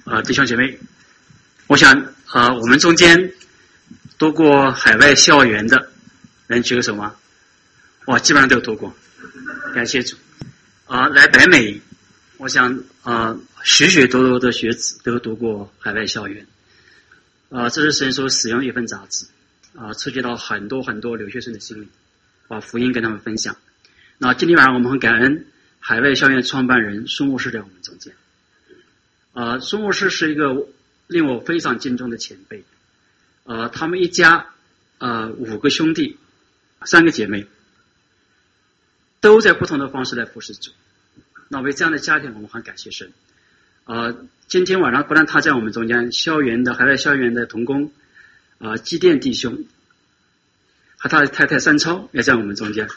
弟兄姐妹，我想我们中间读过海外校园的人举个手吗？哇，基本上都有读过，感谢主。来北美，我想许许多多的学子都读过海外校园。这是神所使用一份杂志，触及到很多很多留学生的心灵，把福音跟他们分享。那今天晚上我们很感恩海外校园创办人苏牧师在我们中间。苏牧师是一个令我非常敬重的前辈。他们一家5个兄弟，3个姐妹，都在不同的方式来服侍主。那为这样的家庭，我们很感谢神。今天晚上不但他在我们中间，海外校园的同工基甸弟兄和他的太太三超也在我们中间。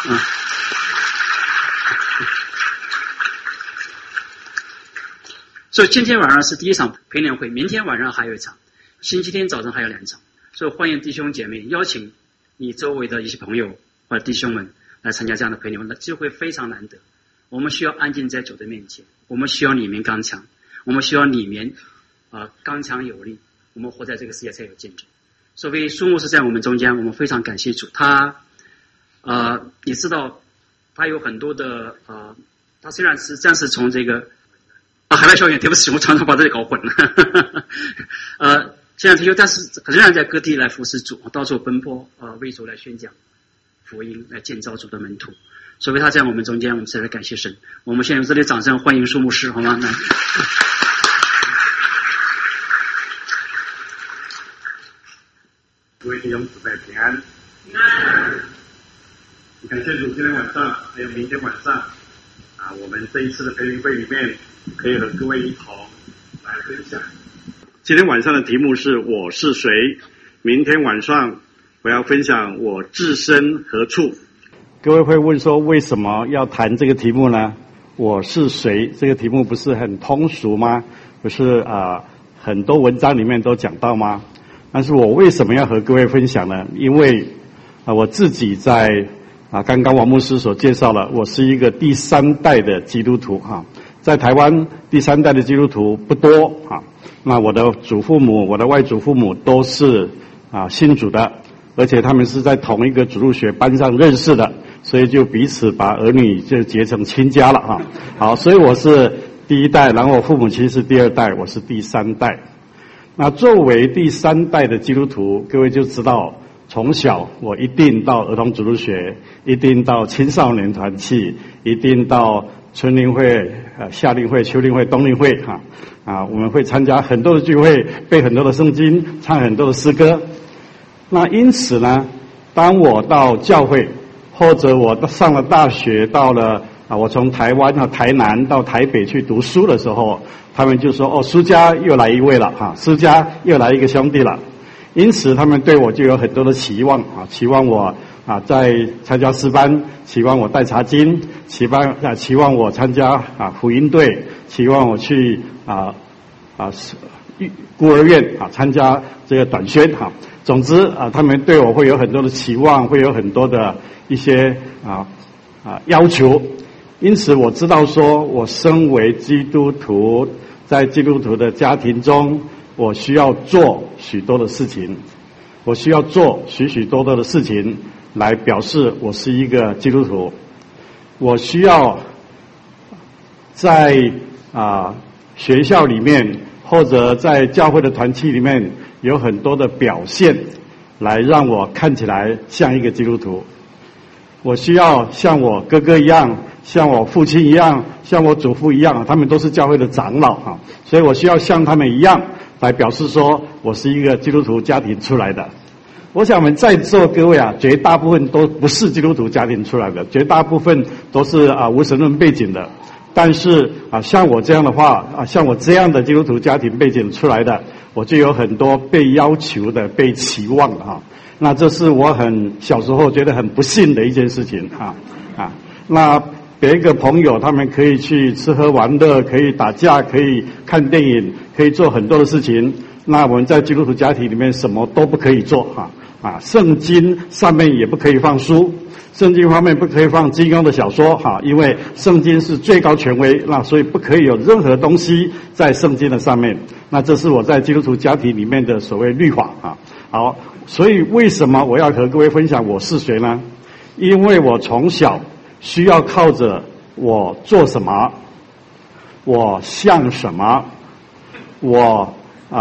所以今天晚上是第一场培灵会，明天晚上还有一场，星期天早上还有2场。所以欢迎弟兄姐妹，邀请你周围的一些朋友或者弟兄们来参加这样的培灵会，那机会非常难得。我们需要安静在主的面前，我们需要里面刚强，我们需要里面刚强有力，我们活在这个世界才有见证。所以苏牧师在我们中间，我们非常感谢主。他你知道他有很多的他虽然是暂时从这个海外校园，对不起，我常常把这里搞混了。这样退休，但是仍然在各地来服侍主，到处奔波为主来宣讲福音，来建造主的门徒。所以他在我们中间，我们再来感谢神。我们先用这里掌声欢迎苏牧师，好吗？来， 各位弟兄姊妹平安。感谢主，今天晚上还有明天晚上我们这一次的培灵会里面，可以和各位一同来分享。今天晚上的题目是我是谁，明天晚上我要分享我置身何处。各位会问说，为什么要谈这个题目呢？我是谁这个题目不是很通俗吗？不是很多文章里面都讲到吗？但是我为什么要和各位分享呢？因为我自己在刚刚王牧师所介绍了，我是一个第3代的基督徒在台湾第3代的基督徒不多那我的祖父母、我的外祖父母都是信主的，而且他们是在同一个主日学班上认识的，所以就彼此把儿女就结成亲家了好，所以我是第1代，然后我父母亲是第2代，我是第3代。那作为第3代的基督徒，各位就知道，从小我一定到儿童主日学，一定到青少年团契，一定到春令会、夏令会、秋令会、冬令会我们会参加很多的聚会，背很多的圣经，唱很多的诗歌。那因此呢，当我到教会，或者我上了大学，到了我从台湾和台南到台北去读书的时候，他们就说苏家又来一位了苏家又来一个兄弟了。因此他们对我就有很多的期望期望我在参加诗班，期望我带查经，期望我参加福音队，期望我去孤儿院参加这个短宣总之他们对我会有很多的期望，会有很多的一些要求。因此我知道说，我身为基督徒，在基督徒的家庭中，我需要做许多的事情，我需要做许许多多的事情来表示我是一个基督徒。我需要在学校里面或者在教会的团契里面有很多的表现，来让我看起来像一个基督徒。我需要像我哥哥一样，像我父亲一样，像我祖父一样，他们都是教会的长老所以我需要像他们一样来表示说我是一个基督徒家庭出来的。我想我们在座各位绝大部分都不是基督徒家庭出来的，绝大部分都是无神论背景的。但是像我这样的话像我这样的基督徒家庭背景出来的，我就有很多被要求的、被期望的那这是我小时候觉得很不幸的一件事情那别个朋友他们可以去吃喝玩乐，可以打架，可以看电影，可以做很多的事情。那我们在基督徒家庭里面什么都不可以做圣经上面也不可以放书，圣经方面不可以放金庸的小说因为圣经是最高权威，那所以不可以有任何东西在圣经的上面。那这是我在基督徒家庭里面的所谓律法好，所以为什么我要和各位分享我是谁呢？因为我从小需要靠着我做什么，我像什么，我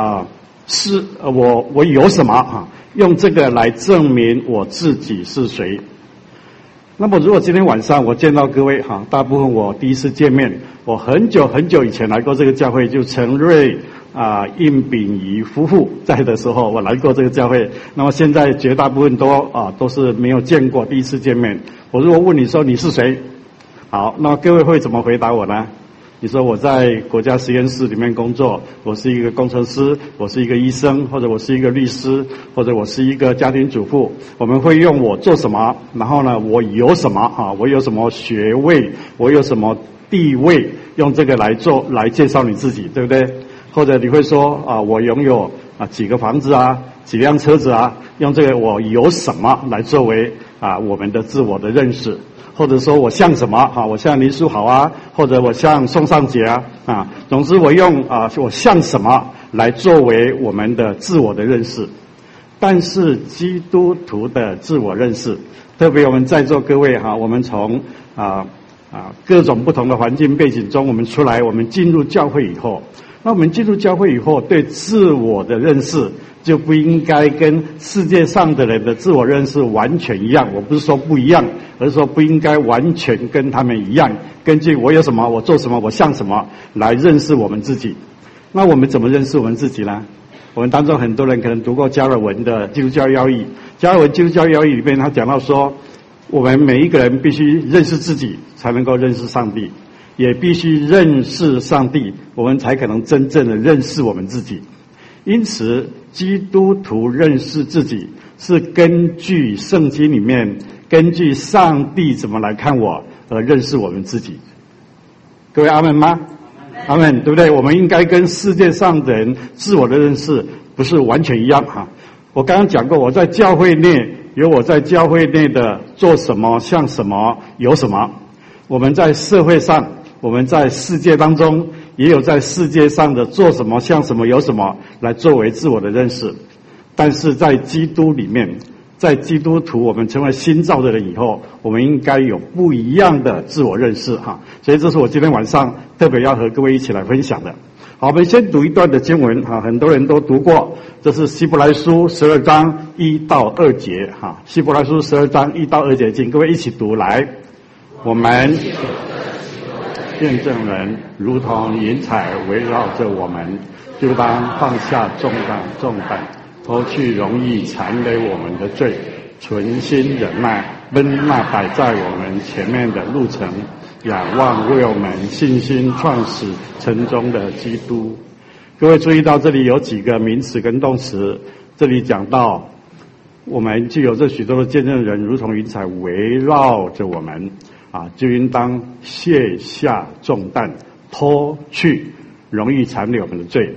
有什么用这个来证明我自己是谁。那么如果今天晚上我见到各位大部分我第一次见面，我很久很久以前来过这个教会，就陈瑞应秉仪夫妇在的时候我来过这个教会。那么现在绝大部分都是没有见过，第一次见面。我如果问你说你是谁，好，那么各位会怎么回答我呢？你说我在国家实验室里面工作，我是一个工程师，我是一个医生，或者我是一个律师，或者我是一个家庭主妇。我们会用我做什么，然后呢我有什么我有什么学位，我有什么地位，用这个来介绍你自己，对不对？或者你会说我拥有几个房子几辆车子用这个我有什么来作为我们的自我的认识。或者说我像什么我像林书豪或者我像宋尚杰总之我用我像什么来作为我们的自我的认识。但是基督徒的自我认识，特别我们在座各位我们从各种不同的环境背景中我们出来，我们进入教会以后，那我们进入教会以后，对自我的认识就不应该跟世界上的人的自我认识完全一样。我不是说不一样，而是说不应该完全跟他们一样，根据我有什么，我做什么，我像什么来认识我们自己。那我们怎么认识我们自己呢？我们当中很多人可能读过加尔文的基督教要义，加尔文基督教要义里面他讲到说，我们每一个人必须认识自己才能够认识上帝，也必须认识上帝，我们才可能真正的认识我们自己。因此基督徒认识自己是根据圣经里面，根据上帝怎么来看我而认识我们自己。各位阿们吗？阿们，对不对？我们应该跟世界上的人自我的认识不是完全一样我刚刚讲过，我在教会内有我在教会内的做什么，像什么，有什么。我们在社会上，我们在世界当中也有在世界上的做什么，像什么，有什么来作为自我的认识。但是在基督里面，在基督徒我们成为新造的人以后，我们应该有不一样的自我认识所以这是我今天晚上特别要和各位一起来分享的。好，我们先读一段的经文很多人都读过，这是希伯来书12章1到2节希伯来书12章1到2节，请各位一起读来。我们见证人如同云彩围绕着我们，就当放下重担，脱去容易缠累我们的罪，存心忍耐，奔那摆在我们前面的路程，仰望为我们信心创始成终的基督。各位注意到这里有几个名词跟动词，这里讲到我们具有这许多的见证人如同云彩围绕着我们就应当卸下重担，脱去容易缠累我们的罪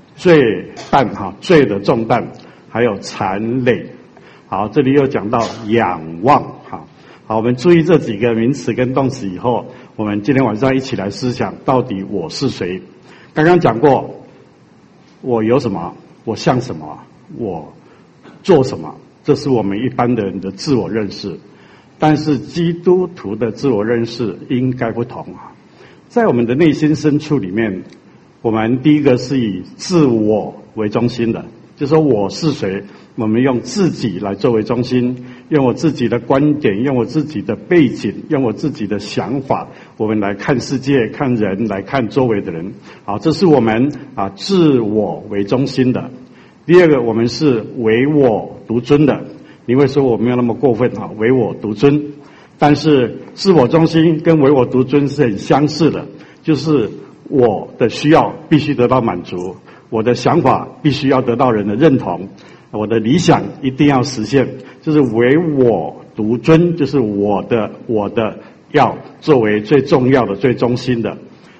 的重担，还有缠累。好，这里又讲到仰望好，我们注意这几个名词跟动词以后，我们今天晚上一起来思想到底我是谁。刚刚讲过我有什么，我像什么，我做什么，这是我们一般的人的自我认识。但是基督徒的自我认识应该不同在我们的内心深处里面，我们第一个是以自我为中心的，就是说我是谁，我们用自己来作为中心，用我自己的观点，用我自己的背景，用我自己的想法，我们来看世界，看人，来看周围的人。好，这是我们自我为中心的。第二个，我们是唯我独尊的。你会说我没有那么过分唯我独尊，但是自我中心跟唯我独尊是很相似的，就是我的需要必须得到满足，我的想法必须要得到人的认同，我的理想一定要实现，就是唯我独尊，就是我的要作为最重要的、最中心的。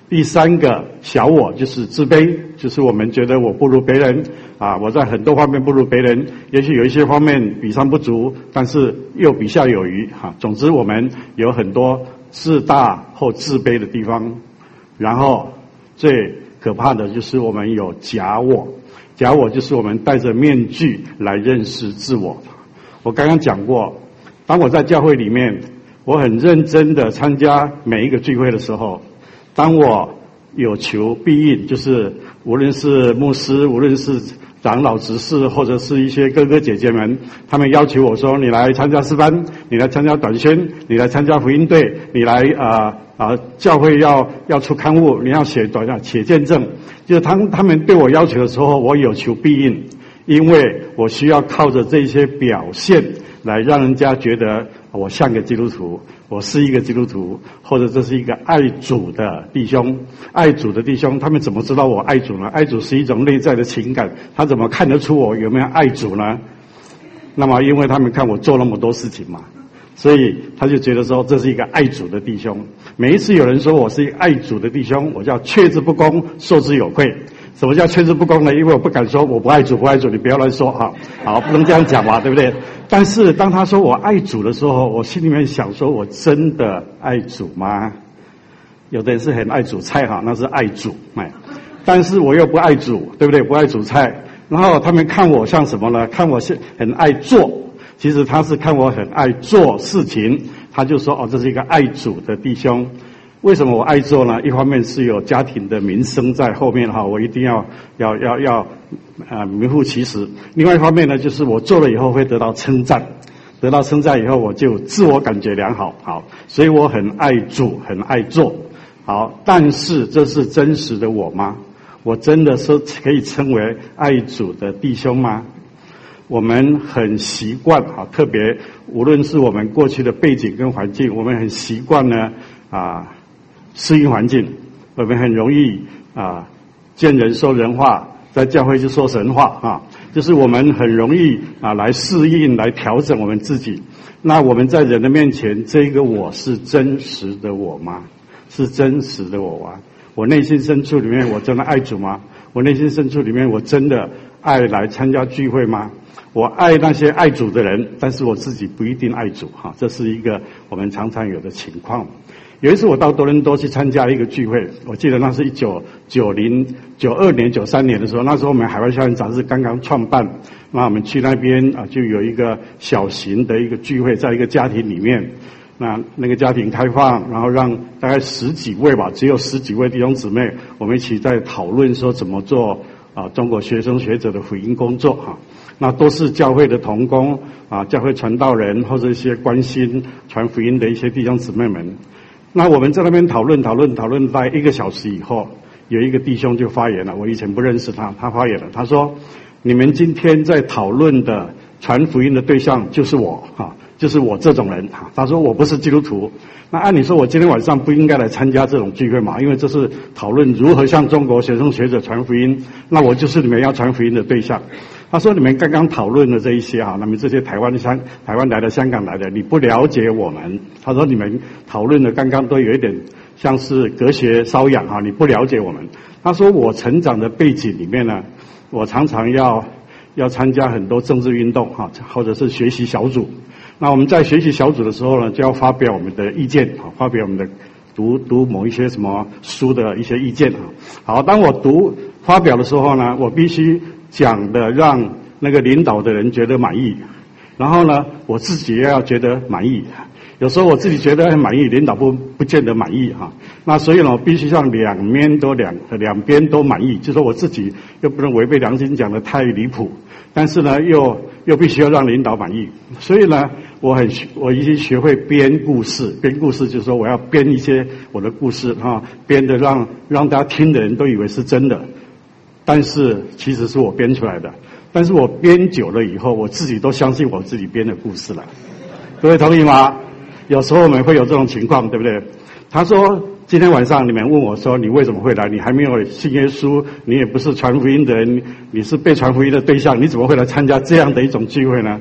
第三个小我就是自卑，就是我们觉得我不如别人啊，我在很多方面不如别人，也许有一些方面比上不足，但是又比下有余哈。总之我们有很多自大或自卑的地方。然后最可怕的就是我们有假我，假我就是我们戴着面具来认识自我。我刚刚讲过，当我在教会里面，我很认真的参加每一个聚会的时候，当我有求必应，就是无论是牧师，无论是长老执事，或者是一些哥哥姐姐们，他们要求我说，你来参加诗班，你来参加短宣，你来参加福音队，你来教会要出刊物，你要写见证，就是他们对我要求的时候，我有求必应，因为我需要靠着这些表现来让人家觉得我像个基督徒，我是一个基督徒，或者这是一个爱主的弟兄。爱主的弟兄，他们怎么知道我爱主呢？爱主是一种内在的情感，他怎么看得出我有没有爱主呢？那么因为他们看我做那么多事情嘛，所以他就觉得说这是一个爱主的弟兄。每一次有人说我是一个爱主的弟兄，我叫却之不恭，受之有愧。什么叫却之不恭呢？因为我不敢说我不爱主，不爱主，你不要乱说哈，好，不能这样讲嘛，对不对？但是当他说我爱主的时候，我心里面想说，我真的爱主吗？有的人是很爱煮菜哈，那是爱主，但是我又不爱煮，对不对？不爱煮菜，然后他们看我像什么呢？看我是很爱做，其实他是看我很爱做事情，他就说哦，这是一个爱主的弟兄。为什么我爱做呢？一方面是有家庭的名声在后面哈，我一定要名副其实。另外一方面呢，就是我做了以后会得到称赞，得到称赞以后我就自我感觉良好，好，所以我很爱煮，很爱做，好。但是这是真实的我吗？我真的是可以称为爱主的弟兄吗？我们很习惯啊，特别无论是我们过去的背景跟环境，我们很习惯呢适应环境，我们很容易见人说人话，在教会就说神话就是我们很容易来适应，来调整我们自己。那我们在人的面前，这个我是真实的我吗？是真实的我吗？我内心深处里面我真的爱主吗？我内心深处里面我真的爱来参加聚会吗？我爱那些爱主的人，但是我自己不一定爱主这是一个我们常常有的情况。有一次我到多伦多去参加一个聚会，我记得那是1992年、93年的时候，那时候我们海外校园杂志刚刚创办，那我们去那边就有一个小型的一个聚会，在一个家庭里面，那个家庭开放，然后让大概10几位吧，只有10几位弟兄姊妹，我们一起在讨论说怎么做中国学生学者的福音工作那都是教会的同工教会传道人或者一些关心传福音的一些弟兄姊妹们。那我们在那边讨论大概1个小时以后，有一个弟兄就发言了，我以前不认识他发言了，他说你们今天在讨论的传福音的对象就是我就是我这种人他说我不是基督徒，那按理说我今天晚上不应该来参加这种聚会嘛，因为这是讨论如何向中国学生学者传福音，那我就是你们要传福音的对象。他说你们刚刚讨论的这一些那么这些台湾来的香港来的，你不了解我们。他说你们讨论的刚刚都有一点像是隔靴搔痒你不了解我们。他说我成长的背景里面呢，我常常要参加很多政治运动或者是学习小组。那我们在学习小组的时候呢，就要发表我们的意见发表我们的读某一些什么书的一些意见好，当我发表的时候呢，我必须讲的让那个领导的人觉得满意，然后呢我自己也要觉得满意。有时候我自己觉得很满意，领导不见得满意那所以呢我必须让两边都满意，就是说我自己又不能违背良心讲的太离谱，但是呢又必须要让领导满意。所以呢我已经学会编故事就是说我要编一些我的故事编的让大家听的人都以为是真的，但是其实是我编出来的。但是我编久了以后，我自己都相信我自己编的故事了。各位同意吗？有时候我们会有这种情况，对不对？他说今天晚上你们问我说你为什么会来，你还没有信耶稣，你也不是传福音的人，你是被传福音的对象，你怎么会来参加这样的一种聚会呢？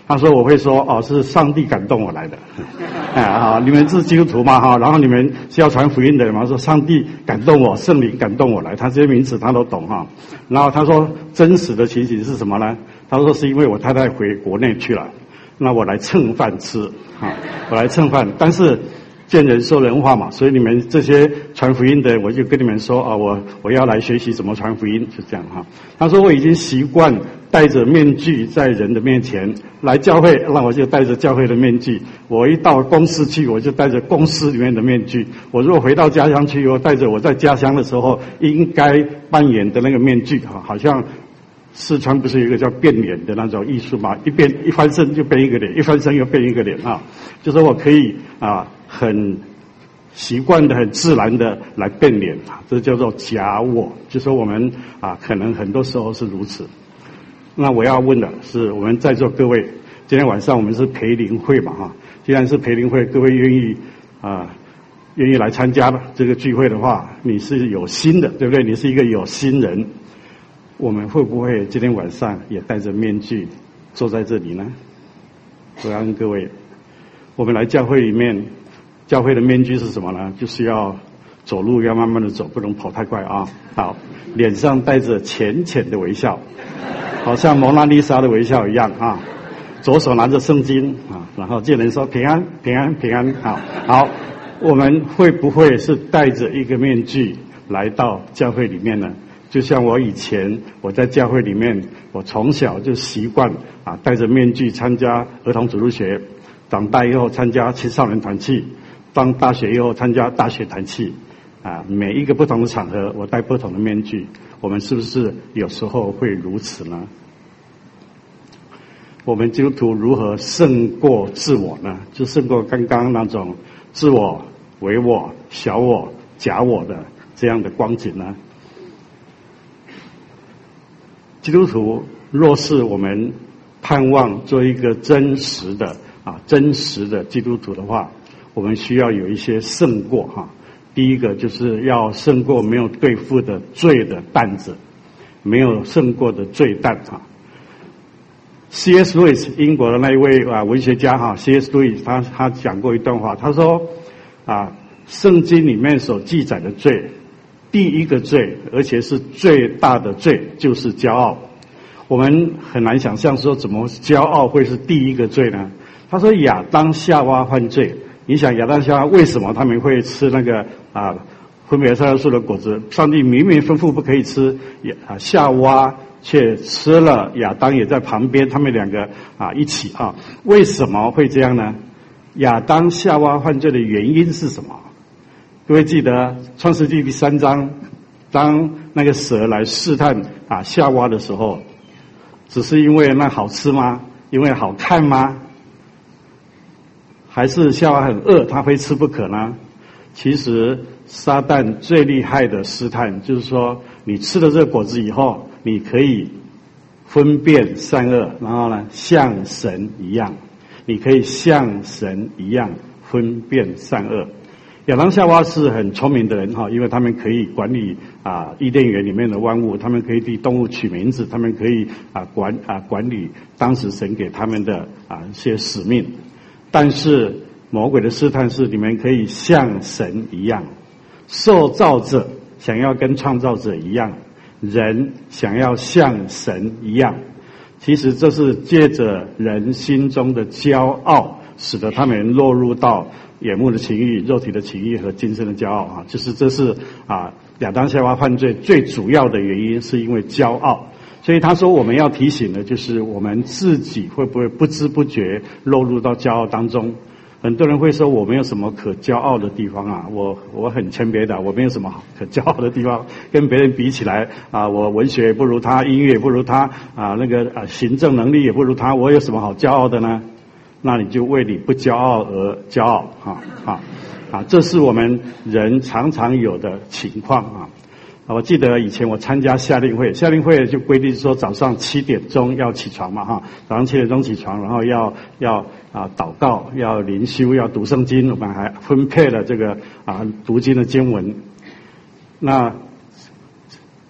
他说我会说哦，是上帝感动我来的。好，你们是基督徒嘛哈，然后你们是要传福音的嘛，说上帝感动我，圣灵感动我来，他这些名词他都懂哈。然后他说真实的情形是什么呢？他说是因为我太太回国内去了，那我来蹭饭吃啊，我来蹭饭，但是见人说人话嘛，所以你们这些传福音的，我就跟你们说啊，我要来学习怎么传福音，就这样哈。他说我已经习惯戴着面具在人的面前来教会，那我就戴着教会的面具；我一到公司去，我就戴着公司里面的面具；我如果回到家乡去，我戴着我在家乡的时候应该扮演的那个面具哈，好像四川不是有一个叫变脸的那种艺术嘛？一翻身就变一个脸，一翻身又变一个脸啊！就说我可以很习惯的、很自然的来变脸啊，这叫做假我。就说我们可能很多时候是如此。那我要问的是，我们在座各位，今天晚上我们是培灵会嘛哈？既然是培灵会，各位愿意来参加这个聚会的话，你是有心的，对不对？你是一个有心人。我们会不会今天晚上也戴着面具坐在这里呢？我要问各位，我们来教会里面，教会的面具是什么呢？就是要走路要慢慢的走，不能跑太快啊！好，脸上带着浅浅的微笑，好像蒙娜丽莎的微笑一样啊！左手拿着圣经啊，然后见人说平安平安平安。好，我们会不会是戴着一个面具来到教会里面呢？就像我以前我在教会里面，我从小就习惯戴着面具参加儿童主日学，长大以后参加青少年团契，上大学以后参加大学团契，每一个不同的场合我戴不同的面具。我们是不是有时候会如此呢？我们基督徒如何胜过自我呢？就胜过刚刚那种自我、唯我、小我、假我的这样的光景呢？基督徒若是我们盼望做一个真实的基督徒的话，我们需要有一些胜过哈。第一个就是要胜过没有对付的罪的担子，没有胜过的罪担哈。C.S. Lewis 英国的那一位文学家哈 C.S. Lewis 他讲过一段话，他说圣经里面所记载的罪，第一个罪，而且是最大的罪，就是骄傲。我们很难想象说怎么骄傲会是第一个罪呢？他说亚当夏娃犯罪，你想亚当夏娃为什么他们会吃那个分别善恶树的果子？上帝明明吩咐不可以吃，夏娃却吃了，亚当也在旁边，他们两个一起为什么会这样呢？亚当夏娃犯罪的原因是什么？各位记得创世纪第3章，当那个蛇来试探夏娃的时候，只是因为那好吃吗？因为好看吗？还是夏娃很饿，他非吃不可呢？其实撒旦最厉害的试探就是说，你吃了这个果子以后，你可以分辨善恶，然后呢像神一样，你可以像神一样分辨善恶。亚当夏娃是很聪明的人哈，因为他们可以管理伊甸园里面的万物，他们可以替动物取名字，他们可以管理当时神给他们的一些使命。但是魔鬼的试探是，你们可以像神一样，受造者想要跟创造者一样，人想要像神一样。其实这是借着人心中的骄傲，使得他们落入到眼目的情欲、肉体的情欲和今生的骄傲就是这是亚当夏娃犯罪最主要的原因，是因为骄傲。所以他说我们要提醒的就是我们自己会不会不知不觉落入到骄傲当中。很多人会说我没有什么可骄傲的地方我很谦卑的，我没有什么可骄傲的地方，跟别人比起来我文学也不如他，音乐也不如他行政能力也不如他，我有什么好骄傲的呢？那你就为你不骄傲而骄傲这是我们人常常有的情况我记得以前我参加夏令会就规定说早上7点钟要起床嘛早上7点钟起床，然后要祷告，要灵修，要读圣经，我们还分配了这个读经的经文。那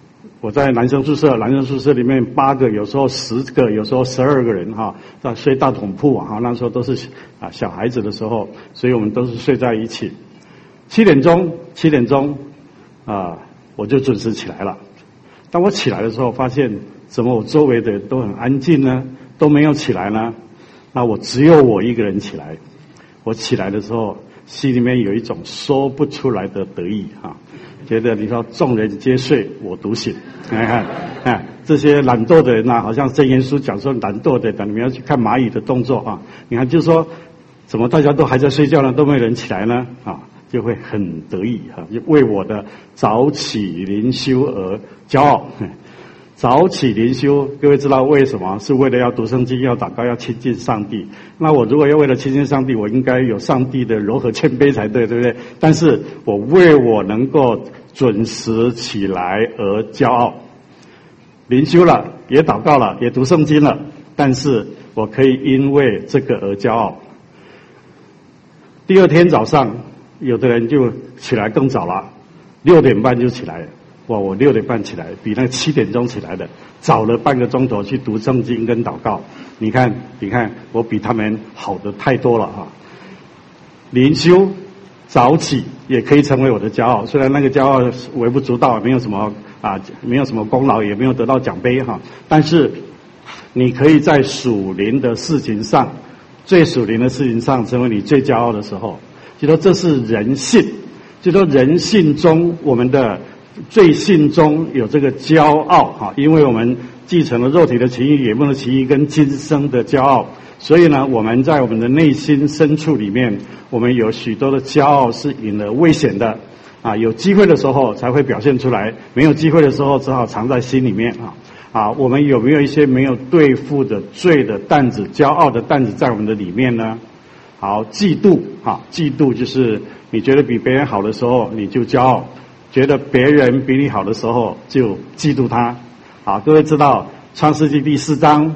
我在男生宿舍里面8个，有时候10个，有时候12个人哈，睡大桶铺啊，那时候都是小孩子的时候，所以我们都是睡在一起。7点钟我就准时起来了。当我起来的时候，发现怎么我周围的人都很安静呢，都没有起来呢？那我只有我一个人起来。我起来的时候，心里面有一种说不出来的得意啊，觉得你说众人皆睡，我独醒。看，这些懒惰的人好像箴言书讲说懒惰的人，你们要去看蚂蚁的动作啊。你看，就是说怎么大家都还在睡觉呢，都没有人起来呢？就会很得意就为我的早起灵修而骄傲。早起灵修，各位知道为什么？是为了要读圣经，要祷告，要亲近上帝。那我如果要为了亲近上帝，我应该有上帝的柔和谦卑才对，对不对？但是我为我能够准时起来而骄傲。灵修了，也祷告了，也读圣经了，但是我可以因为这个而骄傲。第二天早上，有的人就起来更早了，6点半就起来了。哇！我6点半起来，比那个7点钟起来的早了半个钟头去读圣经跟祷告。你看，我比他们好的太多了哈。灵修早起也可以成为我的骄傲，虽然那个骄傲微不足道，没有什么功劳，也没有得到奖杯哈。但是你可以在属灵的事情上，最属灵的事情上，成为你最骄傲的时候。就说这是人性，就说人性中我们的罪性中有这个骄傲因为我们继承了肉体的情欲、眼目的情欲跟今生的骄傲，所以呢，我们在我们的内心深处里面，我们有许多的骄傲是引了危险的有机会的时候才会表现出来，没有机会的时候只好藏在心里面我们有没有一些没有对付的罪的担子、骄傲的担子在我们的里面呢？好，嫉妒就是你觉得比别人好的时候你就骄傲，觉得别人比你好的时候就嫉妒他。好，各位知道创世纪第4章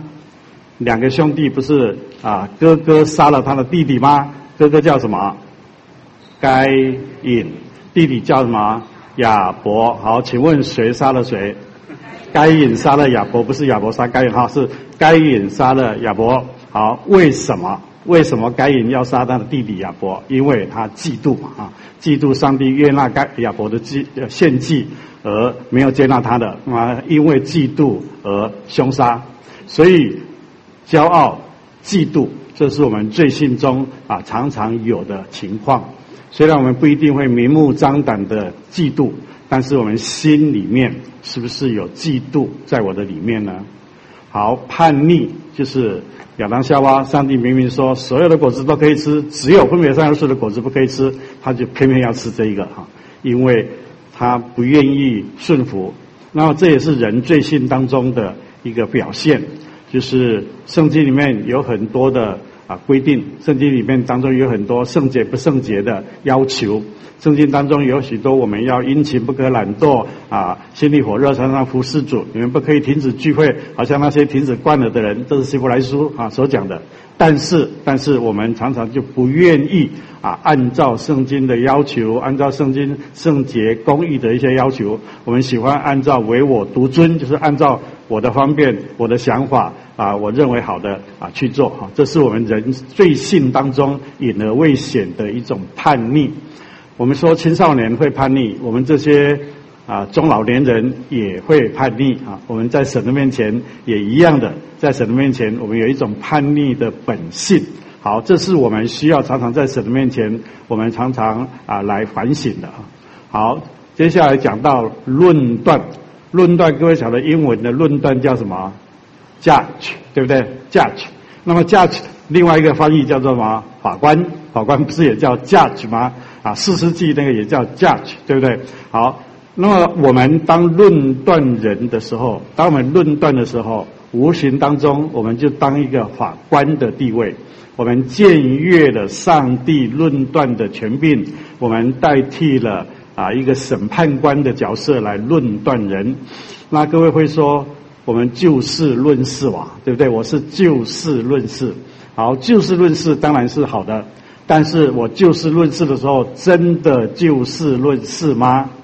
，2个兄弟不是哥哥杀了他的弟弟吗？哥哥叫什么？该隐，弟弟叫什么？亚伯。好，请问谁杀了谁？该隐杀了亚伯，不是亚伯杀该隐是该隐杀了亚伯。好，为什么该隐要杀他的弟弟亚伯？因为他嫉妒嫉妒上帝悦纳亚伯的献祭，而没有接纳他的因为嫉妒而凶杀。所以骄傲、嫉妒，这是我们罪性中常常有的情况。虽然我们不一定会明目张胆的嫉妒，但是我们心里面是不是有嫉妒在我的里面呢？好，叛逆就是亚当夏娃，上帝明明说所有的果子都可以吃，只有分别善恶树的果子不可以吃，他就偏偏要吃这一个因为他不愿意顺服。那么这也是人罪性当中的一个表现，就是圣经里面有很多的规定，圣经里面当中有很多圣洁不圣洁的要求，圣经当中有许多我们要殷勤，不可懒惰心里火热，常常服侍主，你们不可以停止聚会，好像那些停止惯了的人，这是希伯来书所讲的。但是我们常常就不愿意按照圣经的要求，按照圣经圣洁公义的一些要求，我们喜欢按照唯我独尊，就是按照我的方便、我的想法我认为好的去做这是我们人罪性当中隐而未显的一种叛逆。我们说青少年会叛逆，我们这些中老年人也会叛逆我们在神的面前也一样的，在神的面前我们有一种叛逆的本性。好，这是我们需要常常在神的面前，我们常常来反省的好，接下来讲到论断，各位晓得英文的论断叫什么？ Judge， 对不对？ Judge。那么 Judge 另外一个翻译叫做什么？法官不是也叫 Judge 吗？士师记那个也叫 Judge， 对不对？好，那么我们当论断人的时候，当我们论断的时候，无形当中我们就当一个法官的地位，我们僭越了上帝论断的权柄，我们代替了一个审判官的角色来论断人。那各位会说我们就事论事对不对？我是就事论事。好，就事论事当然是好的，但是我就事论事的时候，真的就事论事吗？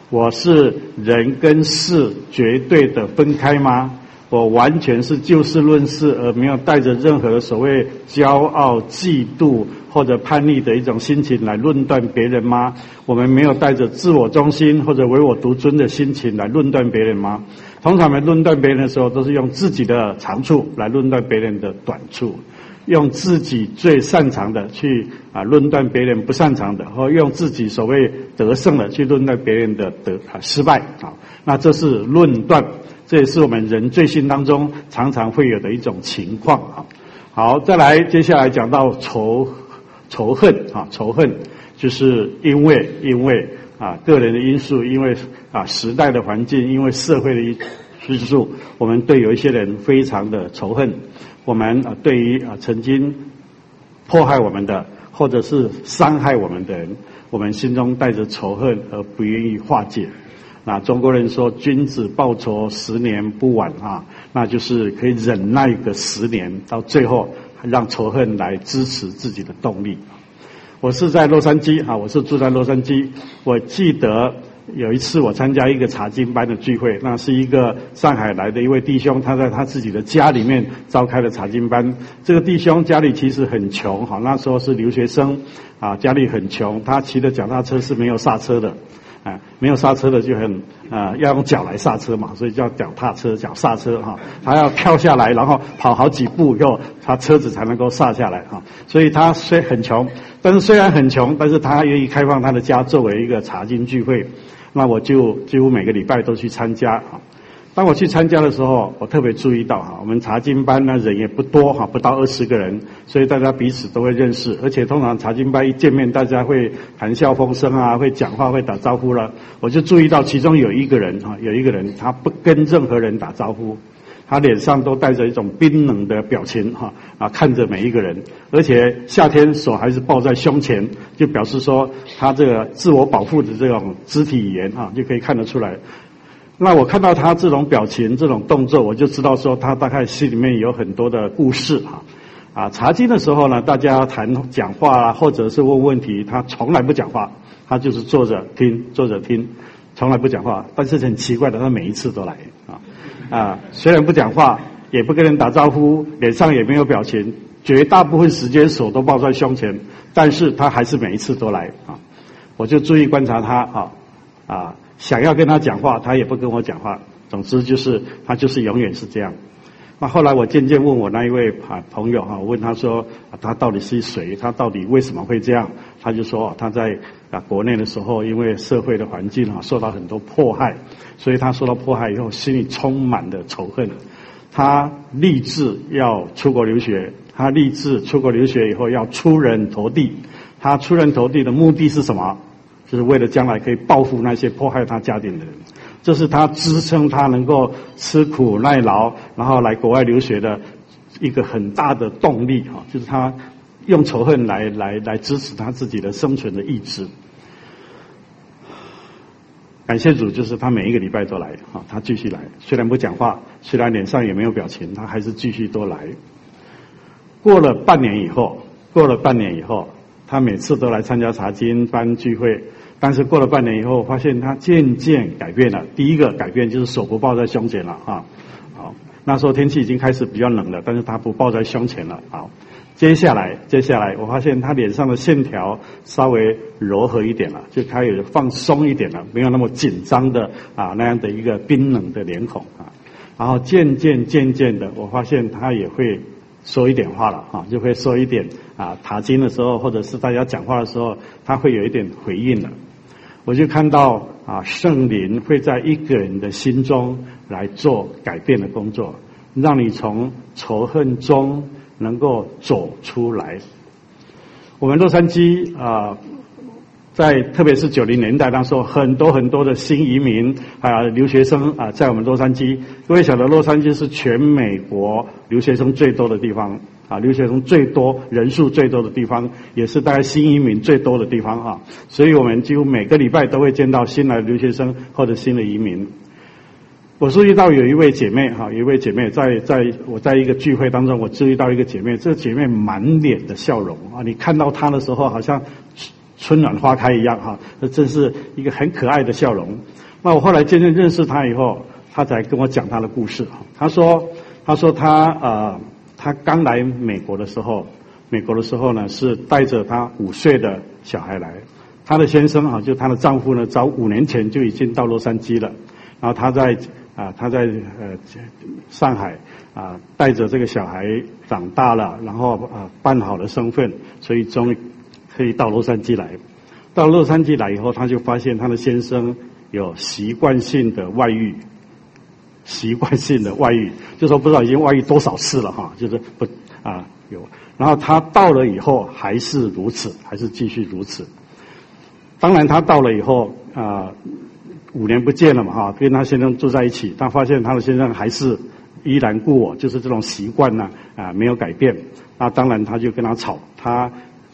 我是人跟事绝对的分开吗？我完全是就事论事，而没有带着任何的所谓骄傲、嫉妒或者叛逆的一种心情来论断别人吗？我们没有带着自我中心或者唯我独尊的心情来论断别人吗？通常我们论断别人的时候，都是用自己的长处来论断别人的短处，用自己最擅长的去论断别人不擅长的，或用自己所谓得胜的去论断别人的失败啊。那这是论断，这也是我们人罪性当中常会有的一种情况啊。好，再来接下来讲到仇恨啊，仇恨就是因为个人的因素，因为时代的环境，因为社会的因素，我们对有一些人非常的仇恨。我们对于曾经迫害我们的，或者是伤害我们的人，我们心中带着仇恨而不愿意化解。那中国人说君子报仇10年不晚啊，那就是可以忍耐个10年，到最后让仇恨来支持自己的动力。我是在洛杉矶啊，我是住在洛杉矶。我记得有一次我参加一个查经班的聚会，那是一个上海来的一位弟兄，他在他自己的家里面召开了查经班。这个弟兄家里其实很穷，那时候是留学生啊，家里很穷，他骑的脚踏车是没有刹车的。没有刹车的就很要用脚来刹车嘛，所以叫脚踏车、脚刹车哈。他要跳下来，然后跑好几步以后，他车子才能够刹下来哈。所以他虽很穷，但是虽然很穷，但是他愿意开放他的家作为一个查经聚会。那我就几乎每个礼拜都去参加哈。当我去参加的时候，我特别注意到哈，我们查经班呢人也不多哈，不到20个人，所以大家彼此都会认识，而且通常查经班一见面，大家会谈笑风生啊，会讲话，会打招呼了。我就注意到其中有一个人他不跟任何人打招呼，他脸上都带着一种冰冷的表情看着每一个人，而且夏天手还是抱在胸前，就表示说他这个自我保护的这种肢体语言就可以看得出来。那我看到他这种表情、这种动作，我就知道说他大概心里面有很多的故事查经的时候呢，大家讲话或者是问问题，他从来不讲话，他就是坐着听，从来不讲话。但是很奇怪的，他每一次都来虽然不讲话，也不跟人打招呼，脸上也没有表情，绝大部分时间手都抱在胸前，但是他还是每一次都来我就注意观察他想要跟他讲话，他也不跟我讲话。总之就是他就是永远是这样。那后来我渐渐问我那一位朋友我问他说他到底是谁，他到底为什么会这样？他就说他在国内的时候，因为社会的环境受到很多迫害，所以他受到迫害以后，心里充满了仇恨。他立志要出国留学，他立志出国留学以后要出人头地。他出人头地的目的是什么？就是为了将来可以报复那些迫害他家庭的人，这是他支撑他能够吃苦耐劳，然后来国外留学的一个很大的动力就是他用仇恨来支持他自己的生存的意志。感谢主，就是他每一个礼拜都来他继续来，虽然不讲话，虽然脸上也没有表情，他还是继续都来。过了半年以后，他每次都来参加查经班聚会，但是过了半年以后，发现他渐渐改变了。第一个改变就是手不抱在胸前了那时候天气已经开始比较冷了，但是他不抱在胸前了接下来我发现他脸上的线条稍微柔和一点了，就开始放松一点了，没有那么紧张的那样的一个冰冷的脸孔然后渐渐的，我发现他也会说一点话了就会说一点查经的时候，或者是大家讲话的时候，他会有一点回应了。我就看到圣灵会在一个人的心中来做改变的工作，让你从仇恨中能够走出来。我们洛杉矶在特别是90年代那时候，很多的新移民留学生在我们洛杉矶。各位晓得，洛杉矶是全美国留学生最多的地方留学生最多、人数最多的地方，也是大概新移民最多的地方所以我们几乎每个礼拜都会见到新来的留学生或者新的移民。我注意到有一位姐妹我在一个聚会当中，我注意到一个姐妹，这个姐妹满脸的笑容你看到她的时候，好像春暖花开一样哈，这真是一个很可爱的笑容。那我后来渐渐认识他以后，他才跟我讲他的故事。他说他刚来美国的时候呢是带着他5岁的小孩来，他的先生就他的丈夫呢早5年前就已经到洛杉矶了，然后他在上海带着这个小孩长大了，然后办好了身份，所以终于可以到洛杉矶来。到洛杉矶来以后，他就发现他的先生有习惯性的外遇，就说不知道已经外遇多少次了哈，就是有。然后他到了以后还是如此，还是继续如此。当然他到了以后5年不见了嘛哈，跟他先生住在一起，他发现他的先生还是依然故我，就是这种习惯呢没有改变。那当然他就跟他吵，他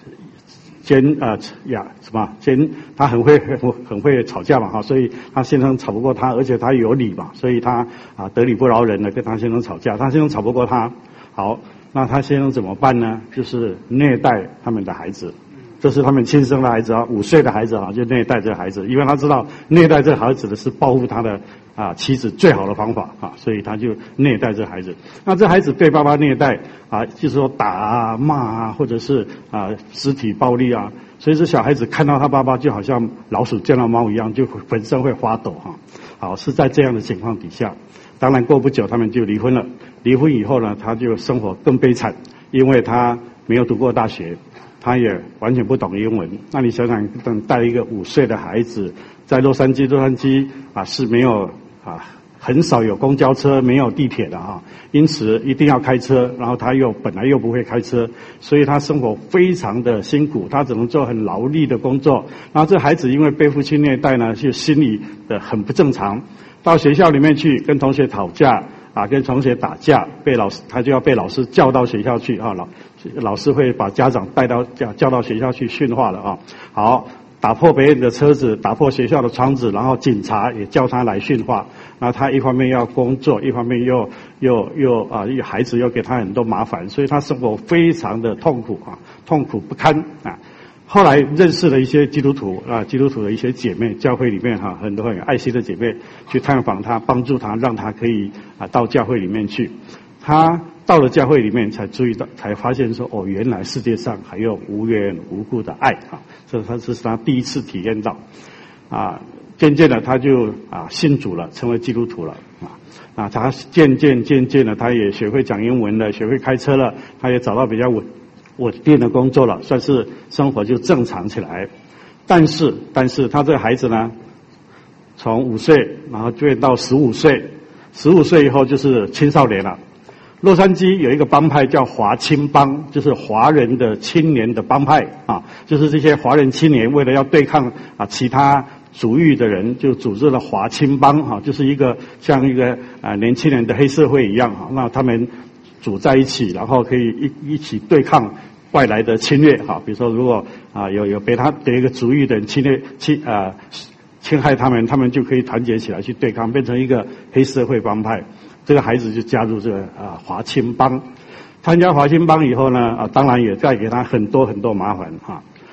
他很会吵架嘛哈，所以他先生吵不过他，而且他有理嘛，所以他得理不饶人的跟他先生吵架，他先生吵不过他，好，那他先生怎么办呢？就是虐待他们的孩子。这是他们亲生的孩子5岁的孩子就虐待这个孩子，因为他知道虐待这个孩子的是报复他的妻子最好的方法所以他就虐待这个孩子。那这孩子被爸爸虐待就是说打骂或者是肢体暴力所以这小孩子看到他爸爸就好像老鼠见到猫一样，就浑身会发抖好，是在这样的情况底下，当然过不久他们就离婚了。离婚以后呢，他就生活更悲惨，因为他没有读过大学，他也完全不懂英文。那你想想，等带一个5岁的孩子在洛杉矶是没有很少有公交车，没有地铁的因此一定要开车，然后他本来又不会开车，所以他生活非常的辛苦，他只能做很劳力的工作。然后这孩子因为被父亲虐待呢，就心理的很不正常，到学校里面去跟同学讨架跟同学打架，他就要被老师叫到学校去老师会把家长叫到学校去训话了好，打破别人的车子，打破学校的窗子，然后警察也叫他来训话。那他一方面要工作，一方面又孩子又给他很多麻烦，所以他生活非常的痛苦痛苦不堪后来认识了一些基督徒的一些姐妹，教会里面很多很有爱心的姐妹去探访他，帮助他，让他可以到教会里面去。他到了教会里面才注意到，才发现说原来世界上还有无缘无故的爱这是他第一次体验到渐渐的他就信主了，成为基督徒了他渐渐的他也学会讲英文了，学会开车了，他也找到比较稳定的工作了，算是生活就正常起来。但是他这个孩子呢，从5岁然后就到15岁以后就是青少年了。洛杉矶有一个帮派叫华青帮，就是华人的青年的帮派就是这些华人青年为了要对抗其他族裔的人，就组织了华青帮就是像一个年轻人的黑社会一样那他们组在一起，然后可以一起对抗外来的侵略比如说如果有别一个族裔的人侵害他们就可以团结起来去对抗，变成一个黑社会帮派。这个孩子就加入这个华青帮，参加华青帮以后呢当然也带给他很多很多麻烦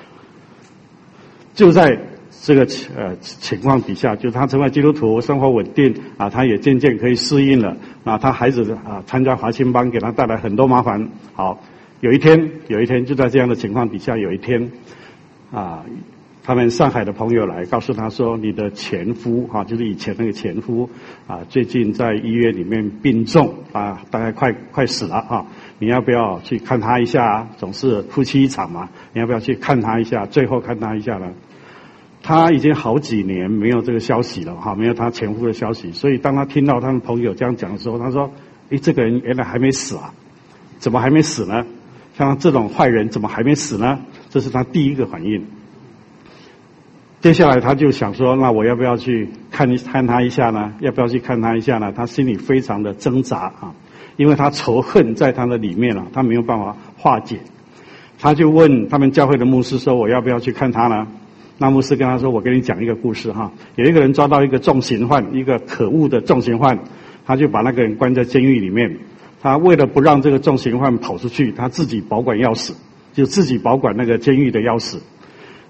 就在这个情况底下，就他成为基督徒，生活稳定他也渐渐可以适应了他孩子参加华青帮给他带来很多麻烦。好，有一天就在这样的情况底下，有一天他们上海的朋友来告诉他说，你的前夫就是以前那个前夫最近在医院里面病重大概快死了你要不要去看他一下总是夫妻一场嘛，你要不要去看他一下，最后看他一下呢？他已经好几年没有这个消息了没有他前夫的消息，所以当他听到他们朋友这样讲的时候，他说这个人原来还没死怎么还没死呢？像这种坏人怎么还没死呢？这是他第一个反应。接下来他就想说，那我要不要去看他一下呢？要不要去看他一下呢？他心里非常的挣扎因为他仇恨在他的里面他没有办法化解。他就问他们教会的牧师说，我要不要去看他呢？那牧师跟他说，我给你讲一个故事有一个人抓到一个重刑犯，一个可恶的重刑犯，他就把那个人关在监狱里面。他为了不让这个重刑犯跑出去，他自己保管钥匙，就自己保管那个监狱的钥匙。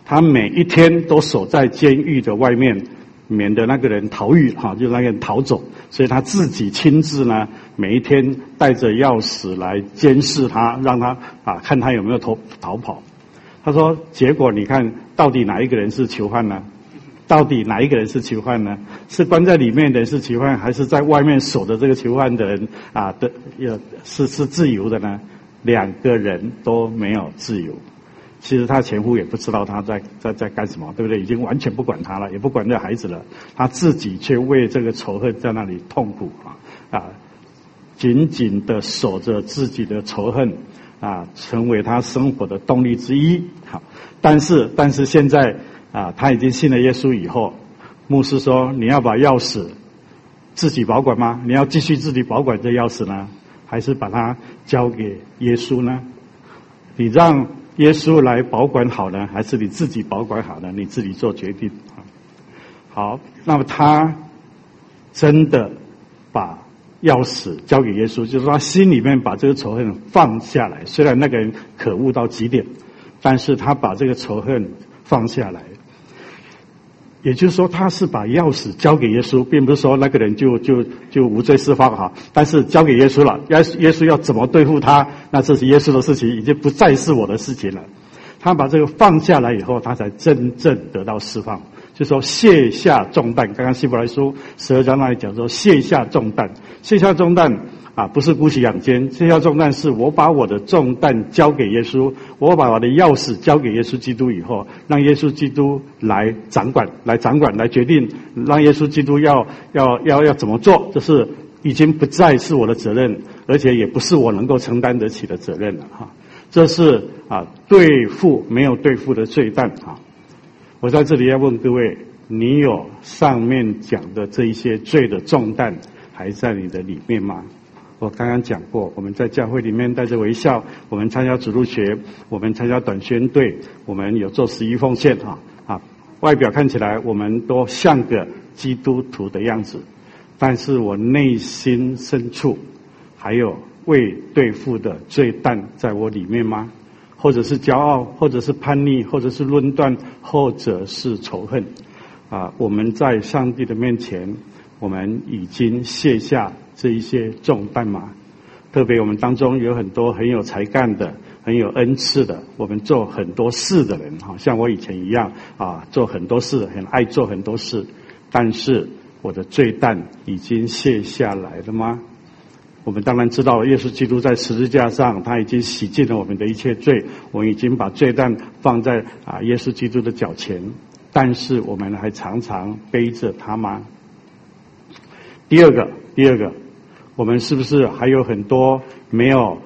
他每一天都守在监狱的外面，免得那个人逃狱就那个人逃走，所以他自己亲自呢，每一天带着钥匙来监视他，让他看他有没有逃跑。他说，结果你看到底哪一个人是囚犯呢？到底哪一个人是囚犯呢？是关在里面的人是囚犯，还是在外面守着这个囚犯的人是自由的呢？两个人都没有自由。其实他前夫也不知道他在干什么，对不对？已经完全不管他了，也不管这孩子了，他自己却为这个仇恨在那里痛苦紧紧的守着自己的仇恨成为他生活的动力之一。好，但是现在他已经信了耶稣以后，牧师说，你要把钥匙自己保管吗？你要继续自己保管这钥匙呢，还是把它交给耶稣呢？你让耶稣来保管好呢，还是你自己保管好呢？你自己做决定。好，那么他真的把钥匙交给耶稣，就是说他心里面把这个仇恨放下来。虽然那个人可恶到极点，但是他把这个仇恨放下来。也就是说，他是把钥匙交给耶稣，并不是说那个人就无罪释放但是交给耶稣了，耶稣要怎么对付他，那这是耶稣的事情，已经不再是我的事情了。他把这个放下来以后，他才真正得到释放，就说卸下重担。刚刚希伯来书12章那里讲说，卸下重担，卸下重担不是姑息养奸，卸下重担是我把我的重担交给耶稣，我把我的钥匙交给耶稣基督以后，让耶稣基督来掌管，来决定，让耶稣基督要怎么做，这是已经不再是我的责任，而且也不是我能够承担得起的责任了这是对付没有对付的罪担我在这里要问各位，你有上面讲的这一些罪的重担还在你的里面吗？我刚刚讲过，我们在教会里面带着微笑，我们参加主日学，我们参加短宣队，我们有做11奉献外表看起来我们都像个基督徒的样子，但是我内心深处还有未对付的罪担在我里面吗？或者是骄傲，或者是叛逆，或者是论断，或者是仇恨我们在上帝的面前，我们已经卸下这一些重担吗？特别我们当中有很多很有才干的，很有恩赐的，我们做很多事的人像我以前一样做很多事，很爱做很多事，但是我的罪担已经卸下来了吗？我们当然知道耶稣基督在十字架上，他已经洗净了我们的一切罪，我们已经把罪担放在耶稣基督的脚前，但是我们还常常背着他吗？第二个，我们是不是还有很多没有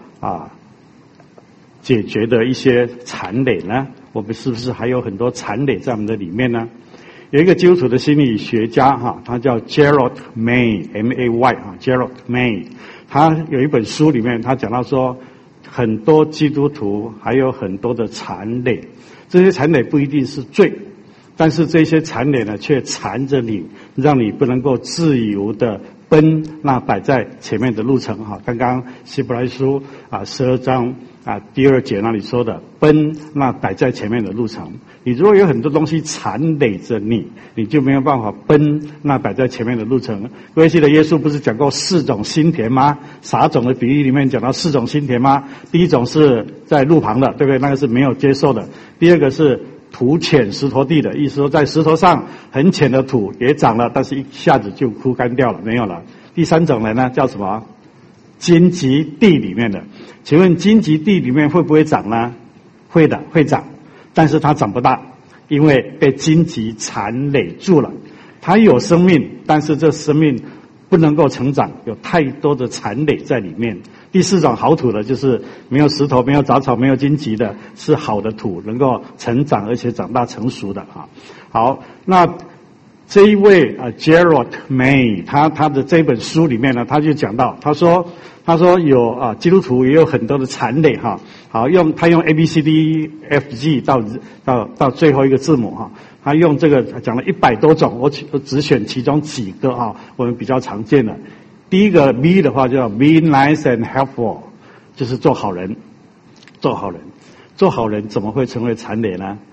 解决的一些残累呢？我们是不是还有很多残累在我们的里面呢？有一个基督徒的心理学家他叫 Gerald May M-A-Y Gerald May， 他有一本书里面他讲到说，很多基督徒还有很多的残累，这些残累不一定是罪，但是这些残累呢却缠着你，让你不能够自由的奔那摆在前面的路程刚刚希伯来书12章第2节那里说的，奔那摆在前面的路程。你如果有很多东西缠累着你，你就没有办法奔那摆在前面的路程。各位记得耶稣不是讲过4种心田吗？撒种的比喻里面讲到4种心田吗？第一种是在路旁的，对不对？那个是没有接受的。第二个是土浅石头地的，意思说在石头上很浅的土也长了，但是一下子就枯干掉了，没有了。第三种人呢叫什么？荆棘地里面的。请问荆棘地里面会不会长呢？会的，会长，但是它长不大，因为被荆棘缠累住了。它有生命，但是这生命不能够成长，有太多的缠累在里面。第4种好土的，就是没有石头，没有杂草，没有荆棘的，是好的土，能够成长而且长大成熟的好，那这一位Gerald May， 他的这本书里面呢，他就讲到，他说有基督徒也有很多的残累好，他用 ABCDEFG 到最后一个字母他用这个讲了100多种，我只选其中几个我们比较常见的。第一个 B 的话叫 Be nice and helpful， 就是做好人。做好人怎么会成为残累呢？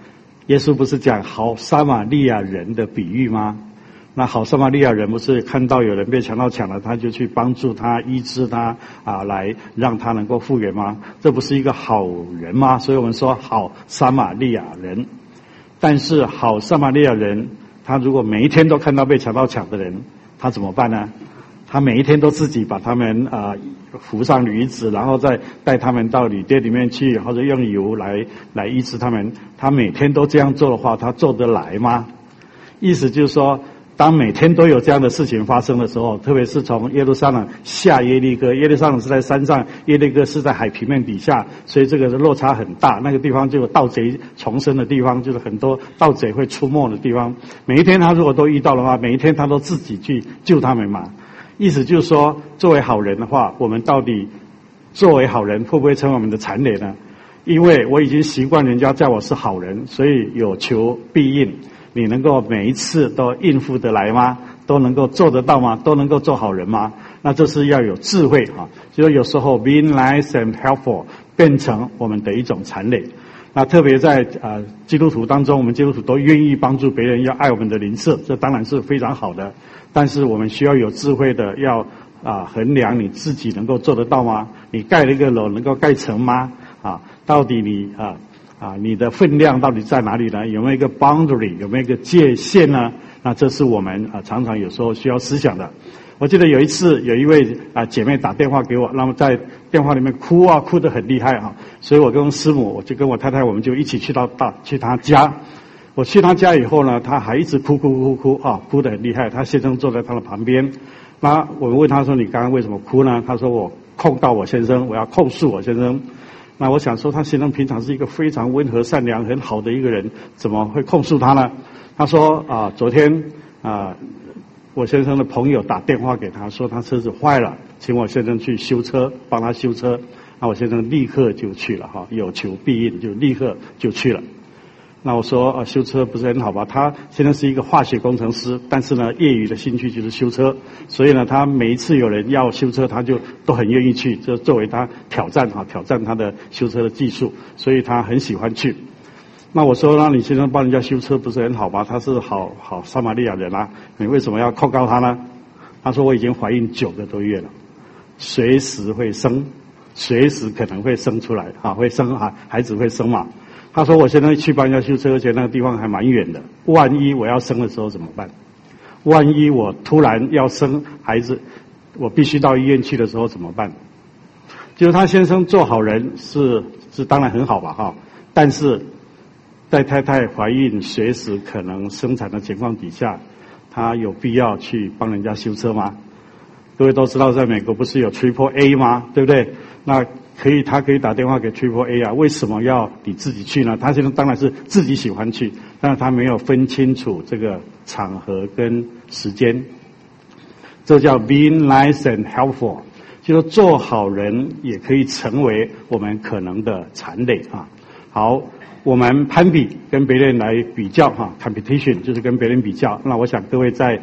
耶稣不是讲好撒玛利亚人的比喻吗？那好撒玛利亚人不是看到有人被强盗抢了，他就去帮助他、医治他来让他能够复原吗？这不是一个好人吗？所以我们说好撒玛利亚人。但是好撒玛利亚人，他如果每一天都看到被强盗抢的人，他怎么办呢？他每一天都自己把他们扶上驴子，然后再带他们到旅店里面去，或者用油来医治他们。他每天都这样做的话，他做得来吗？意思就是说，当每天都有这样的事情发生的时候，特别是从耶路撒冷下耶利哥，耶路撒冷是在山上，耶利哥是在海平面底下，所以这个落差很大。那个地方就有盗贼丛生的地方，就是很多盗贼会出没的地方。每一天他如果都遇到的话，每一天他都自己去救他们嘛。意思就是说，作为好人的话，我们到底作为好人会不会成为我们的残累呢？因为我已经习惯人家叫我是好人，所以有求必应。你能够每一次都应付得来吗？都能够做得到吗？都能够做好人吗？那这是要有智慧就是有时候 being nice and helpful 变成我们的一种残累。那特别在基督徒当中，我们基督徒都愿意帮助别人，要爱我们的邻舍，这当然是非常好的。但是我们需要有智慧的，要衡量你自己能够做得到吗？你盖了一个楼能够盖成吗？到底你的分量到底在哪里呢？有没有一个 boundary？ 有没有一个界限呢？那这是我们常常有时候需要思想的。我记得有一次有一位姐妹打电话给我，那么在电话里面哭得很厉害所以我跟师母，我就跟我太太，我们就一起去她家。我去她家以后呢，她还一直哭得很厉害。她先生坐在她的旁边，那我们问她说：“你刚刚为什么哭呢？”她说：“我控告我先生，我要控诉我先生。”那我想说，她先生平常是一个非常温和、善良、很好的一个人，怎么会控诉他呢？她说：“昨天我先生的朋友打电话给他说他车子坏了，请我先生去修车，帮他修车。那我先生立刻就去了有求必应，就立刻就去了。那我说修车不是很好吧？他现在是一个化学工程师，但是呢，业余的兴趣就是修车，所以呢，他每一次有人要修车，他就都很愿意去，就作为他挑战他的修车的技术，所以他很喜欢去。那我说，那你先生帮人家修车不是很好吧？他是好撒玛利亚人你为什么要控告他呢？他说我已经怀孕9个多月了，随时会生，随时可能会生出来会生孩子会生嘛。他说我现在去帮人家修车，而且那个地方还蛮远的，万一我要生的时候怎么办？万一我突然要生孩子，我必须到医院去的时候怎么办？就是他先生做好人是当然很好吧但是在太太怀孕随时可能生产的情况底下，他有必要去帮人家修车吗？各位都知道在美国不是有 Triple A 吗？对不对？那他可以打电话给 Triple A 为什么要你自己去呢？他现在当然是自己喜欢去，但是他没有分清楚这个场合跟时间。这叫 being nice and helpful， 就是做好人也可以成为我们可能的残累好，我们攀比跟别人来比较competition 就是跟别人比较。那我想各位在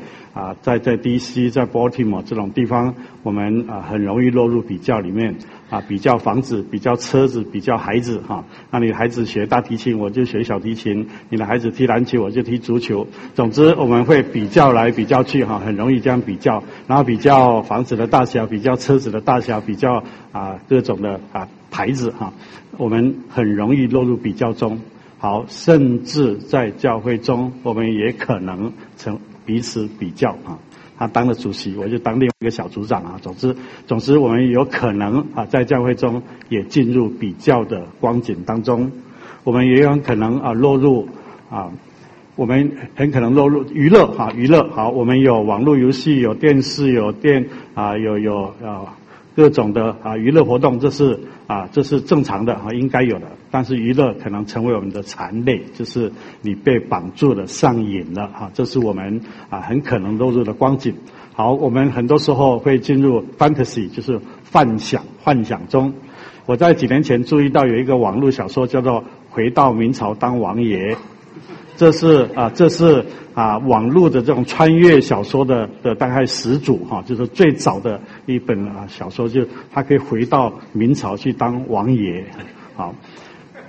DC 在 Baltimore 这种地方，我们很容易落入比较里面比较房子，比较车子，比较孩子那你的孩子学大提琴，我就学小提琴；你的孩子踢篮球，我就踢足球。总之我们会比较来比较去很容易这样比较，然后比较房子的大小，比较车子的大小，比较各种的牌子我们很容易落入比较中。好，甚至在教会中，我们也可能彼此比较他当了主席，我就当另外一个小组长总之我们有可能在教会中也进入比较的光景当中。我们也有可能落入我们很可能落入娱乐好，我们有网络游戏，有电视，有有各种的娱乐活动，这是正常的应该有的。但是娱乐可能成为我们的残累，就是你被绑住了，上瘾了这是我们很可能落入的光景。好，我们很多时候会进入 fantasy， 就是幻想中。我在几年前注意到有一个网络小说叫做《回到明朝当王爷》，这是网络的这种穿越小说的大概始祖就是最早的一本小说，就他可以回到明朝去当王爷。好，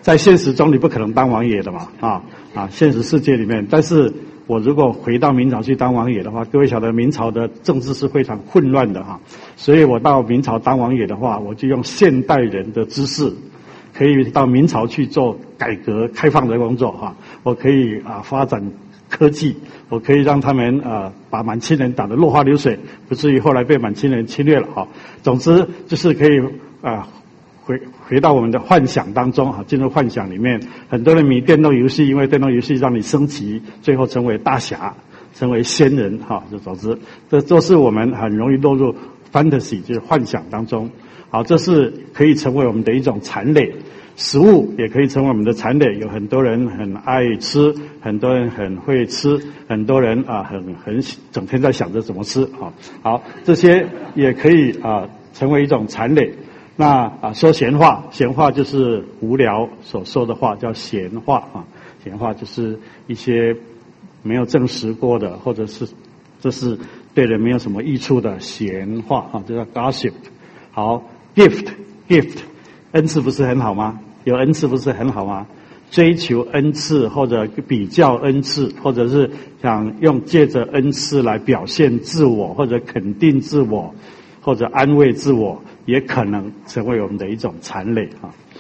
在现实中你不可能当王爷的嘛，现实世界里面。但是我如果回到明朝去当王爷的话，各位晓得明朝的政治是非常混乱的所以我到明朝当王爷的话，我就用现代人的知识，可以到明朝去做改革开放的工作我可以发展科技，我可以让他们把满清人打得落花流水，不至于后来被满清人侵略了总之就是可以回到我们的幻想当中进入幻想里面。很多人迷电动游戏，因为电动游戏让你升级，最后成为大侠，成为仙人就总之这都是我们很容易落入 fantasy 就是幻想当中。好，这是可以成为我们的一种残累。食物也可以成为我们的残累，有很多人很爱吃，很多人很会吃，很多人很整天在想着怎么吃好，这些也可以成为一种残累。那说闲话，闲话就是无聊所说的话叫闲话闲话就是一些没有证实过的，或者是这是对人没有什么益处的闲话这叫 gossip。 好， gift 恩赐不是很好吗？有恩赐不是很好吗？追求恩赐或者比较恩赐，或者是想用借着恩赐来表现自我，或者肯定自我，或者安慰自我，也可能成为我们的一种残累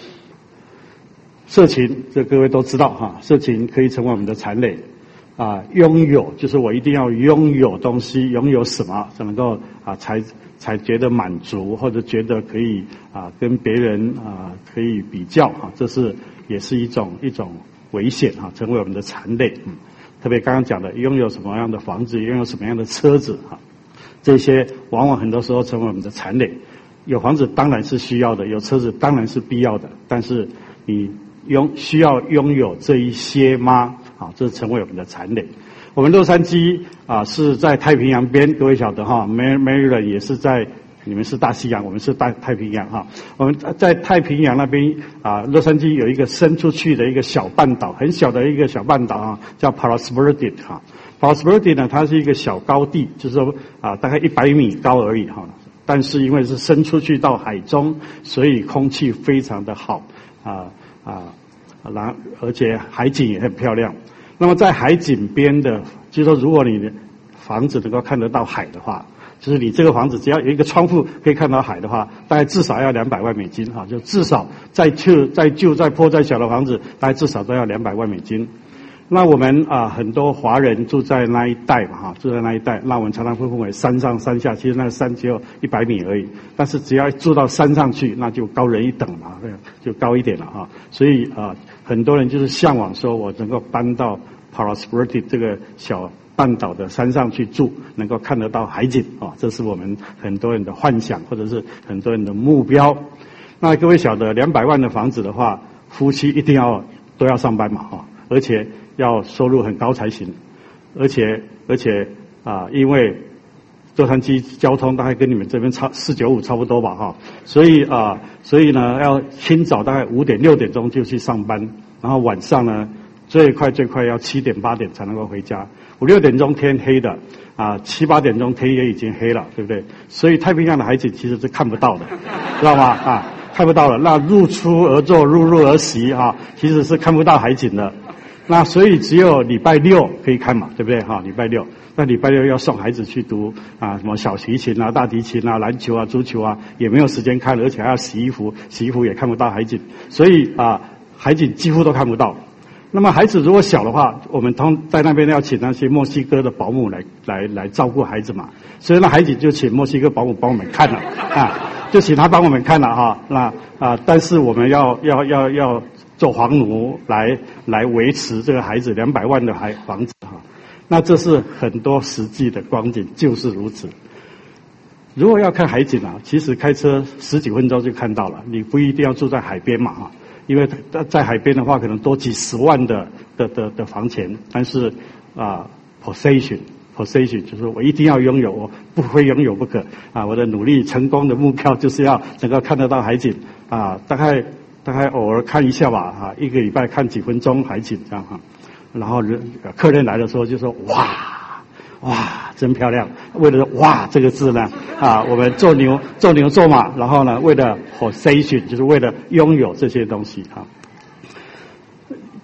色情，这各位都知道色情可以成为我们的残累拥有就是我一定要拥有东西，拥有什么才能够才觉得满足，或者觉得可以跟别人可以比较这是也是一种危险成为我们的残累。特别刚刚讲的拥有什么样的房子，拥有什么样的车子这些往往很多时候成为我们的残累。有房子当然是需要的，有车子当然是必要的，但是你需要拥有这一些吗？这成为我们的残累。我们洛杉矶是在太平洋边，各位晓得Maryland 也是在，你们是大西洋，我们是太平洋我们在太平洋那边洛杉矶有一个伸出去的一个小半岛，很小的一个小半岛叫 Palos Verdes Palos Verdes 呢，它是一个小高地，就是说大概100米高而已但是因为是伸出去到海中，所以空气非常的好而且海景也很漂亮。那么在海景边的，就是说如果你的房子能够看得到海的话，就是你这个房子只要有一个窗户可以看到海的话，大概至少要200万美金就至少再旧再破再小的房子，大概至少都要200万美金。那我们很多华人住在那一带住在那一带，那我们常常会分为山上山下，其实那个山只有100米而已，但是只要住到山上去，那就高人一等就高一点了所以很多人就是向往说我能够搬到 Palos Verdes 这个小半岛的山上去住，能够看得到海景这是我们很多人的幻想，或者是很多人的目标。那各位晓得200万的房子的话，夫妻一定都要上班嘛而且要收入很高才行，而且因为洛杉矶交通大概跟你们这边495差不多吧所以呢要清早大概5点6点钟就去上班，然后晚上呢最快要7点8点才能够回家，5、6点钟天黑的7、8点钟天也已经黑了，对不对？所以太平洋的海景其实是看不到的，知道吗？看不到了。那日出而作，日入而息其实是看不到海景的。那所以只有礼拜六可以看嘛，对不对？礼拜六，那礼拜六要送孩子去读什么小提琴大提琴篮球足球也没有时间看，而且还要洗衣服，洗衣服也看不到海景，所以海景几乎都看不到。那么孩子如果小的话，我们在那边要请那些墨西哥的保姆来照顾孩子嘛，所以那海景就请墨西哥保姆帮我们看了就请他帮我们看了那但是我们要做房奴来维持这个孩子200万的房子那这是很多实际的光景就是如此。如果要看海景其实开车10几分钟就看到了，你不一定要住在海边嘛因为在海边的话可能多几10万的房钱，但是possession 就是我一定要拥有，我不会拥有不可我的努力成功的目标就是要能够看得到海景大概偶尔看一下吧1个礼拜看几分钟海景这样然后客人来的时候就说哇真漂亮，为了哇这个字呢我们做牛做马，然后呢为了 possession 就是为了拥有这些东西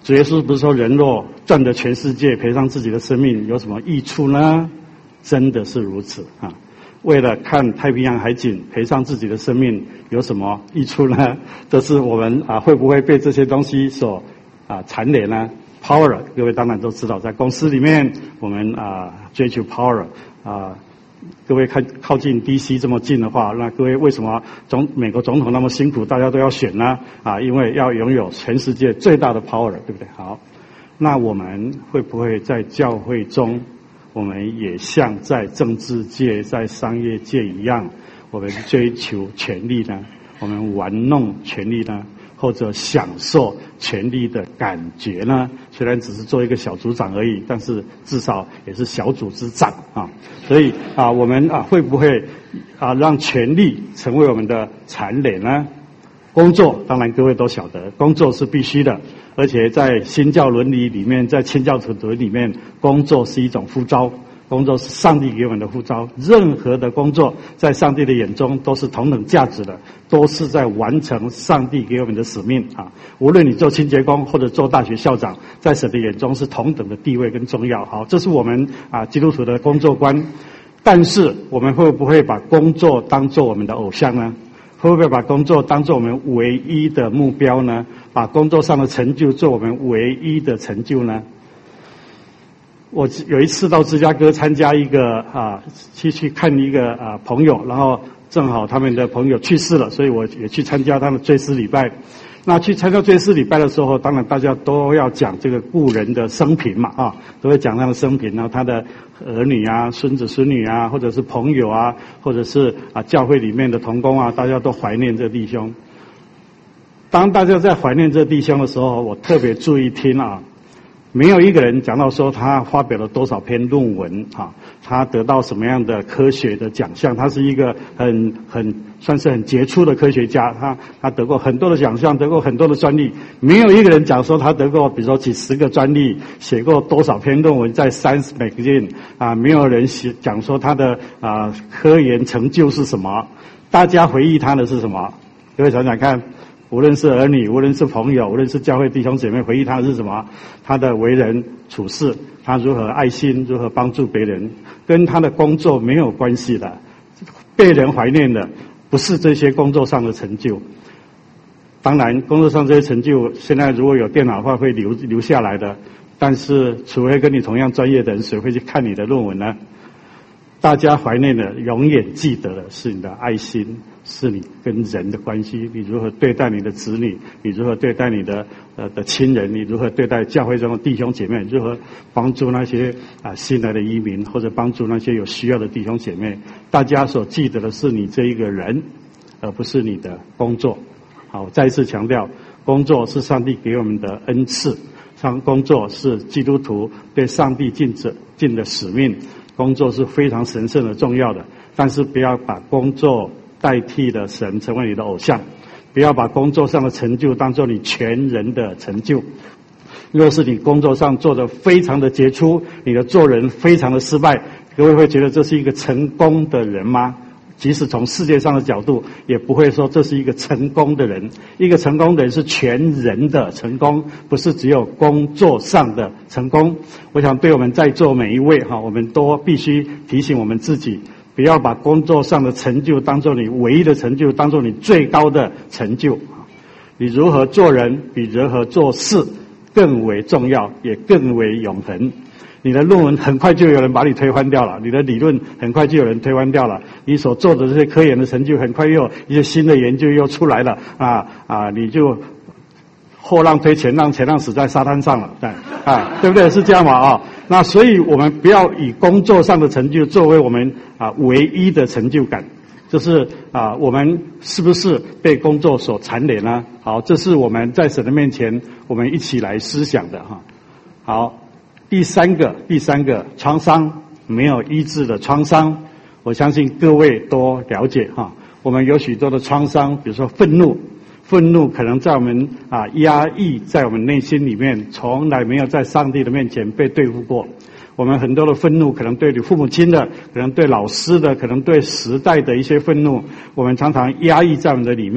主耶稣不是说人若赚得全世界，赔上自己的生命，有什么益处呢？真的是如此啊！为了看太平洋海景，赔上自己的生命，有什么益处呢？这是我们会不会被这些东西所缠累呢 ？Power， 各位当然都知道，在公司里面，我们追求 power 各位靠近 DC 这么近的话，那各位为什么美国总统那么辛苦，大家都要选呢？因为要拥有全世界最大的 power， 对不对？好，那我们会不会在教会中，我们也像在政治界、在商业界一样，我们追求权力呢？我们玩弄权力呢？或者享受权力的感觉呢？虽然只是做一个小组长而已，但是至少也是小组之长啊。所以我们会不会让权力成为我们的缠累呢？工作当然各位都晓得，工作是必须的，而且在新教伦理里面，在清教徒里面，工作是一种呼召。工作是上帝给我们的呼召，任何的工作在上帝的眼中都是同等价值的，都是在完成上帝给我们的使命无论你做清洁工或者做大学校长，在神的眼中是同等的地位跟重要。好，这是我们基督徒的工作观。但是我们会不会把工作当作我们的偶像呢？会不会把工作当作我们唯一的目标呢？把工作上的成就做我们唯一的成就呢？我有一次到芝加哥参加一个去看一个朋友，然后正好他们的朋友去世了，所以我也去参加他们追思礼拜。那去参加追思礼拜的时候，当然大家都要讲这个故人的生平嘛都会讲他的生平，然后他的儿女孙子孙女或者是朋友或者是教会里面的同工大家都怀念这弟兄。当大家在怀念这弟兄的时候，我特别注意听没有一个人讲到说他发表了多少篇论文他得到什么样的科学的奖项。他是一个算是很杰出的科学家，他得过很多的奖项，得过很多的专利。没有一个人讲说他得过比如说几十个专利，写过多少篇论文在 Science Magazine 没有人讲说他的科研成就是什么。大家回忆他的是什么？各位想想看，无论是儿女，无论是朋友，无论是教会弟兄姐妹，回忆他的是什么？他的为人处事，他如何爱心，如何帮助别人，跟他的工作没有关系的。被人怀念的不是这些工作上的成就。当然工作上这些成就现在如果有电脑的话会留下来的，但是除非跟你同样专业的人，谁会去看你的论文呢？大家怀念的永远记得的是你的爱心，是你跟人的关系，你如何对待你的子女，你如何对待你的亲人，你如何对待教会中的弟兄姐妹，如何帮助那些新来的移民，或者帮助那些有需要的弟兄姐妹。大家所记得的是你这一个人，而不是你的工作。好，再一次强调，工作是上帝给我们的恩赐，工作是基督徒对上帝尽的使命。工作是非常神圣的、重要的，但是不要把工作代替了神，成为你的偶像。不要把工作上的成就当作你全人的成就。若是你工作上做得非常的杰出，你的做人非常的失败，各位会觉得这是一个成功的人吗？即使从世界上的角度，也不会说这是一个成功的人。一个成功的人是全人的成功，不是只有工作上的成功。我想对我们在座每一位我们都必须提醒我们自己，不要把工作上的成就当作你唯一的成就，当作你最高的成就。你如何做人比如何做事更为重要，也更为永恒。你的论文很快就有人把你推翻掉了，你的理论很快就有人推翻掉了，你所做的这些科研的成就很快又有一些新的研究又出来了你就后浪推前浪，前浪死在沙滩上了，对不对？是这样嘛那所以我们不要以工作上的成就作为我们唯一的成就感。就是我们是不是被工作所缠累呢？好，这是我们在神的面前我们一起来思想的好。第三个创伤，没有医治的创伤，我相信各位都了解我们有许多的创伤，比如说愤怒可能在我们压抑在我们内心里面，从来没有在上帝的面前被对付过。我们很多的愤怒可能对你父母亲的，可能对老师的，可能对时代的一些愤怒，我们常常压抑在我们的里面。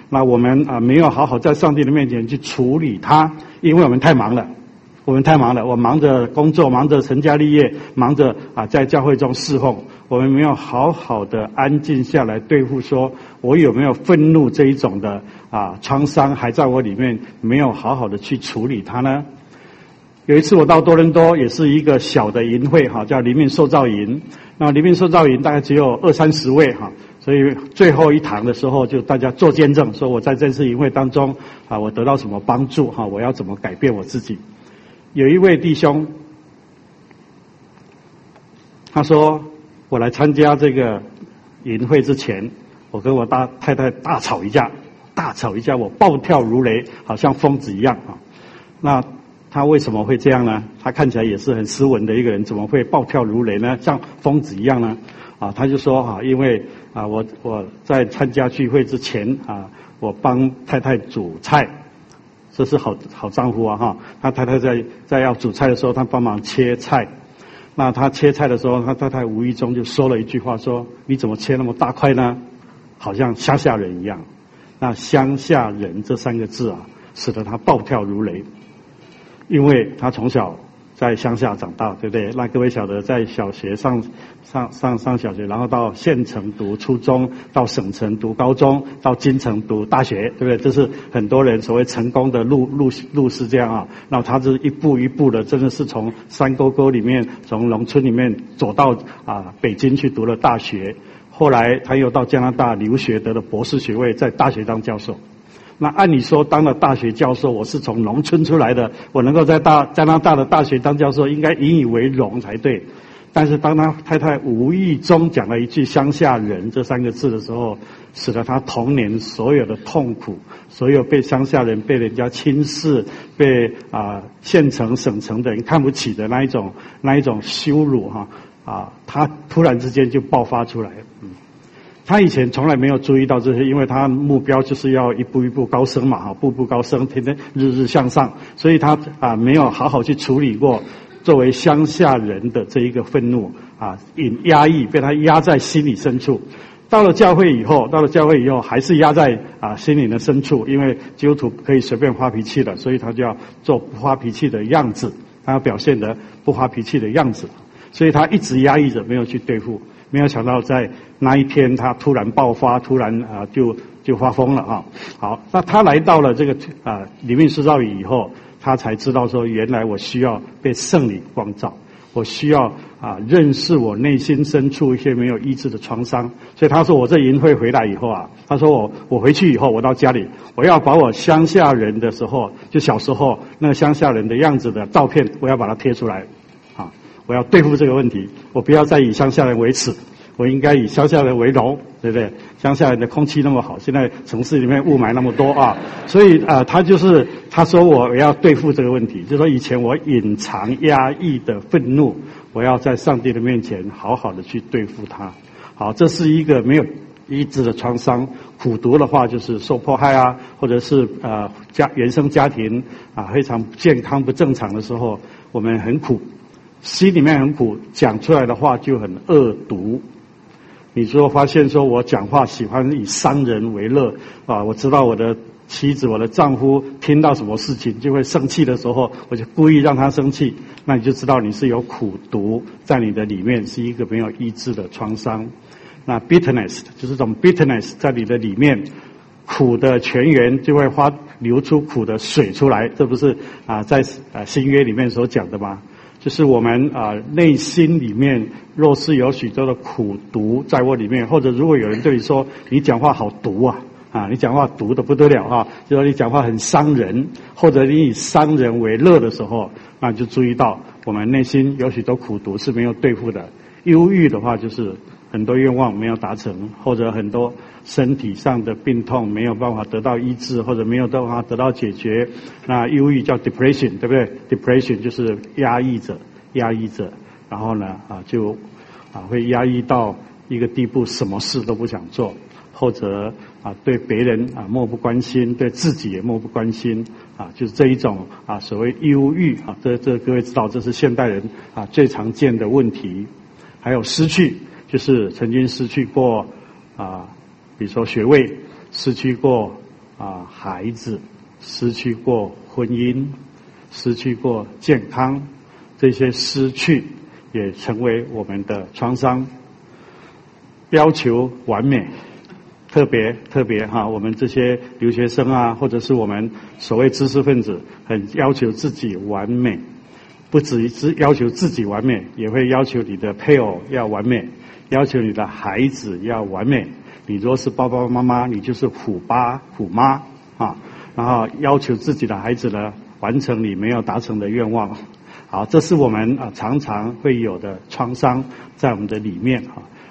那我们没有好好在上帝的面前去处理它，因为我们太忙了。我忙着工作，忙着成家立业，忙着在教会中侍奉，我们没有好好的安静下来对付说我有没有愤怒这一种的创伤还在我里面，没有好好的去处理它呢？有一次我到多伦多，也是一个小的营会叫灵命受造营。那灵命受造营大概只有20-30位所以最后一堂的时候就大家做见证，说我在这次营会当中我得到什么帮助我要怎么改变我自己。有一位弟兄他说，我来参加这个营会之前，我跟我太太大吵一架，我暴跳如雷，好像疯子一样那他为什么会这样呢？他看起来也是很斯文的一个人，怎么会暴跳如雷呢？像疯子一样呢？他就说因为我在参加聚会之前我帮太太煮菜，这是好丈夫他太太在要煮菜的时候，他帮忙切菜。那他切菜的时候，他太太无意中就说了一句话，说你怎么切那么大块呢？好像乡下人一样。那乡下人这3个字使得他暴跳如雷。因为他从小在乡下长大，对不对？那各位晓得，在小学上小学，然后到县城读初中，到省城读高中，到京城读大学，对不对？这是很多人所谓成功的路是这样那他是一步一步的，真的是从山沟沟里面，从农村里面走到北京去读了大学，后来他又到加拿大留学，得了博士学位，在大学当教授。那按理说当了大学教授，我是从农村出来的，我能够在加拿大的大学当教授，应该引以为荣才对。但是当他太太无意中讲了一句乡下人这3个字的时候，使得他童年所有的痛苦，所有被乡下人被人家轻视，被县城省城的人看不起的那一种羞辱他突然之间就爆发出来。他以前从来没有注意到这些，因为他目标就是要一步一步高升嘛步步高升，天天日日向上，所以他没有好好去处理过作为乡下人的这一个愤怒压抑，被他压在心里深处。到了教会以后还是压在心里的深处，因为基督徒可以随便发脾气的，所以他就要做不发脾气的样子，他要表现得不发脾气的样子，所以他一直压抑着，没有去对付。没有想到在那一天他突然爆发，突然就发疯了好，那他来到了这个灵命受造营以后，他才知道说，原来我需要被圣灵光照，我需要认识我内心深处一些没有医治的创伤。所以他说，我这营会回来以后他说我回去以后，我到家里，我要把我乡下人的时候，就小时候那个乡下人的样子的照片，我要把它贴出来我要对付这个问题，我不要再以乡下人为耻，我应该以乡下人为荣，对不对？乡下人的空气那么好，现在城市里面雾霾那么多所以他说我要对付这个问题，就是说以前我隐藏压抑的愤怒，我要在上帝的面前好好的去对付它。好，这是一个没有医治的创伤。苦毒的话就是受迫害或者是原生家庭非常健康不正常的时候，我们很苦，心里面很苦，讲出来的话就很恶毒。你说发现说我讲话喜欢以伤人为乐我知道我的妻子我的丈夫听到什么事情就会生气的时候，我就故意让他生气，那你就知道你是有苦毒在你的里面，是一个没有医治的创伤。那 bitterness 就是这种 bitterness 在你的里面，苦的泉源就会流出苦的水出来，这不是在新约里面所讲的吗？就是我们内心里面若是有许多的苦毒在我里面，或者如果有人对你说你讲话好毒你讲话毒的不得了就说你讲话很伤人，或者你以伤人为乐的时候，那就注意到我们内心有许多苦毒是没有对付的。忧郁的话就是很多愿望没有达成，或者很多身体上的病痛没有办法得到医治，或者没有办法得到解决。那忧郁叫 depression， 对不对？ depression 就是压抑着，然后呢就会压抑到一个地步，什么事都不想做，或者对别人漠不关心，对自己也漠不关心就是这一种所谓忧郁这各位知道，这是现代人最常见的问题。还有失去，就是曾经失去过比如说学位，失去过孩子，失去过婚姻，失去过健康，这些失去也成为我们的创伤。要求完美，特别我们这些留学生啊，或者是我们所谓知识分子，很要求自己完美，不只要求自己完美，也会要求你的配偶要完美，要求你的孩子要完美。你若是爸爸妈妈，你就是虎爸虎妈啊，然后要求自己的孩子呢完成你没有达成的愿望。好，这是我们常常会有的创伤在我们的里面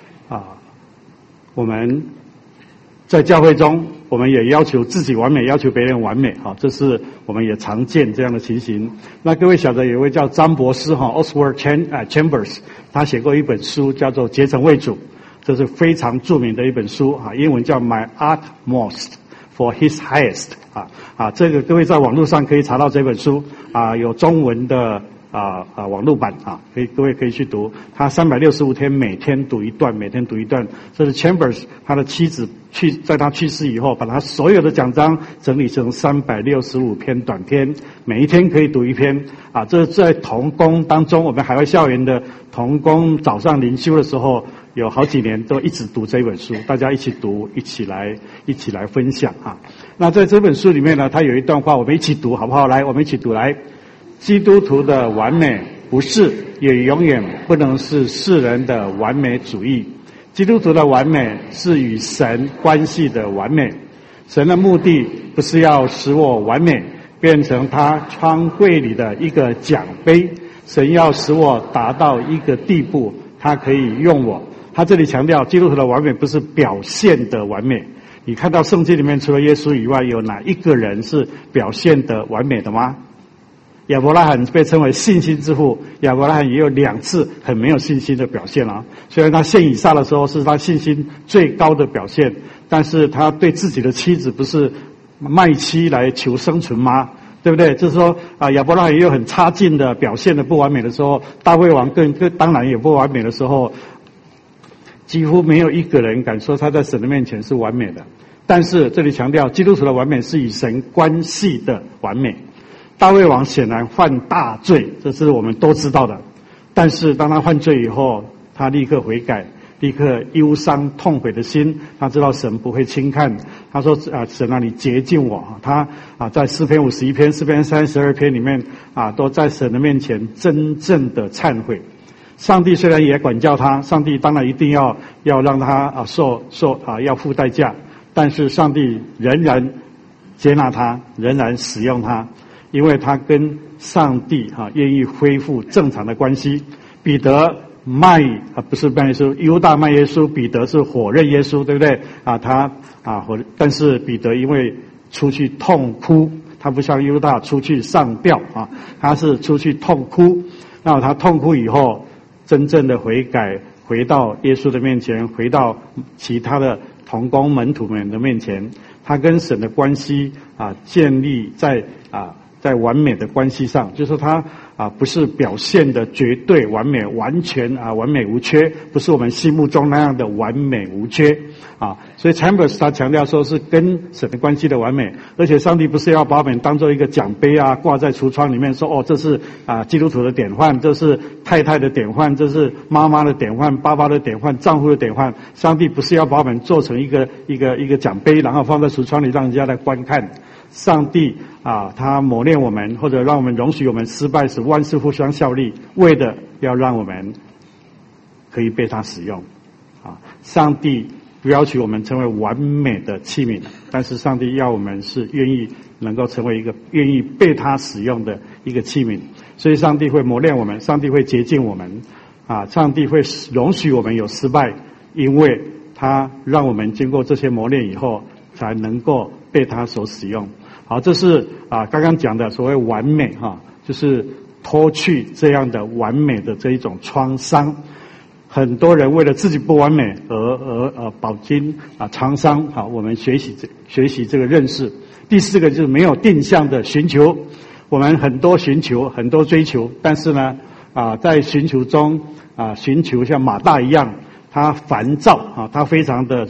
我们在教会中，我们也要求自己完美，要求别人完美这是我们也常见这样的情形。那各位晓得有一位叫张博士Oswald Chambers， 他写过一本书叫做《竭诚为主》，这是非常著名的一本书英文叫 My Utmost for His Highest 这个各位在网络上可以查到这本书有中文的网络版各位可以去读。他365天每天读一段，每天读一段。这是 Chambers 他的妻子在他去世以后，把他所有的讲章整理成365篇短篇，每一天可以读一篇这是在同工当中，我们海外校园的同工早上灵修的时候，有好几年都一直读这本书，大家一起读，一起来分享那在这本书里面呢，他有一段话，我们一起读好不好？来，我们一起读来。基督徒的完美不是，也永远不能是世人的完美主义。基督徒的完美是与神关系的完美。神的目的不是要使我完美变成他仓柜里的一个奖杯，神要使我达到一个地步，他可以用我。他这里强调基督徒的完美不是表现的完美。你看到圣经里面除了耶稣以外，有哪一个人是表现的完美的吗？亚伯拉罕被称为信心之父，亚伯拉罕也有2次很没有信心的表现虽然他献以撒的时候是他信心最高的表现，但是他对自己的妻子不是卖妻来求生存吗？对不对？就是说亚伯拉罕也有很差劲的表现的不完美的时候，大卫王更当然也不完美的时候，几乎没有一个人敢说他在神的面前是完美的。但是这里强调基督徒的完美是与神关系的完美。大卫王显然犯大罪，这是我们都知道的。但是当他犯罪以后，他立刻悔改，立刻忧伤痛悔的心，他知道神不会轻看。他说神你洁净我。他在诗篇51篇、诗篇32篇里面都在神的面前真正的忏悔。上帝虽然也管教他，上帝当然一定要让他要付代价，但是上帝仍然接纳他，仍然使用他，因为他跟上帝愿意恢复正常的关系。彼得不是卖耶稣，犹大卖耶稣，彼得是火认耶稣，对不对但是彼得因为出去痛哭，他不像犹大出去上吊他是出去痛哭。那他痛哭以后，真正的悔改，回到耶稣的面前，回到其他的同工门徒们的面前，他跟神的关系建立在完美的关系上，就是说他不是表现的绝对完美，完全完美无缺，不是我们心目中那样的完美无缺所以 Chambers 他强调说是跟神的关系的完美，而且上帝不是要把我们当做一个奖杯挂在橱窗里面说这是基督徒的典范，这是太太的典范，这是妈妈的典范，爸爸的典范，丈夫的典范。上帝不是要把我们做成一个奖杯，然后放在橱窗里让人家来观看。上帝他磨练我们，或者让我们容许我们失败，使万事互相效力，为的要让我们可以被他使用上帝不要求我们成为完美的器皿，但是上帝要我们是愿意能够成为一个愿意被他使用的一个器皿。所以上帝会磨练我们，上帝会洁净我们上帝会容许我们有失败，因为他让我们经过这些磨练以后才能够被他所使用。好，这是刚刚讲的所谓完美就是脱去这样的完美的这一种创伤。很多人为了自己不完美而饱经创伤。好，我们学习这个认识。第4个就是没有定向的寻求。我们很多寻求，很多追求，但是呢在寻求中寻求像马大一样，他烦躁他非常的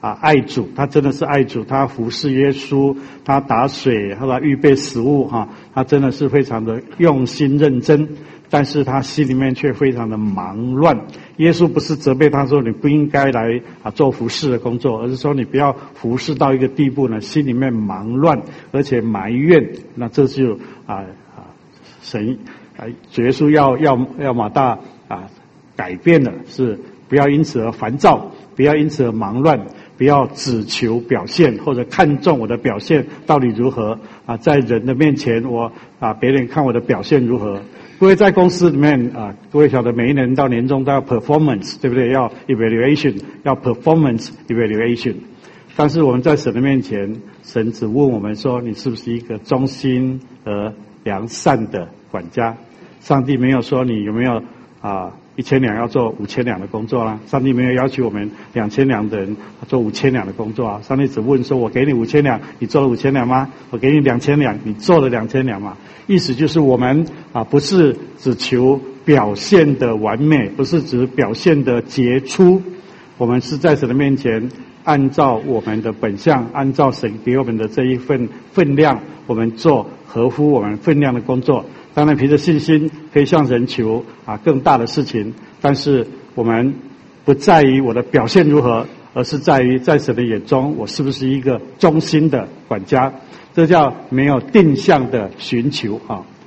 爱主，他真的是爱主，他服侍耶稣，他打水，他预备食物他真的是非常的用心认真，但是他心里面却非常的忙乱。耶稣不是责备他说你不应该来做服侍的工作，而是说你不要服侍到一个地步呢，心里面忙乱而且埋怨。那这就神主耶稣要马大改变的是不要因此而烦躁，不要因此而忙乱，不要只求表现或者看重我的表现到底如何在人的面前我别人看我的表现如何。各位在公司里面各位晓得每一年到年终都要 performance， 对不对？要 evaluation， 要 performance evaluation。但是我们在神的面前，神只问我们说你是不是一个忠心而良善的管家。上帝没有说你有没有1000两要做5000两的工作啦，上帝没有要求我们2000两的人做5000两的工作上帝只问说我给你5000两，你做了5000两吗？我给你2000两，你做了2000两吗？意思就是我们不是只求表现的完美，不是只表现的杰出，我们是在神的面前按照我们的本相，按照神给我们的这一份分量，我们做合乎我们分量的工作。当然凭着信心可以向神求更大的事情，但是我们不在于我的表现如何，而是在于在神的眼中我是不是一个忠心的管家。这叫没有定向的寻求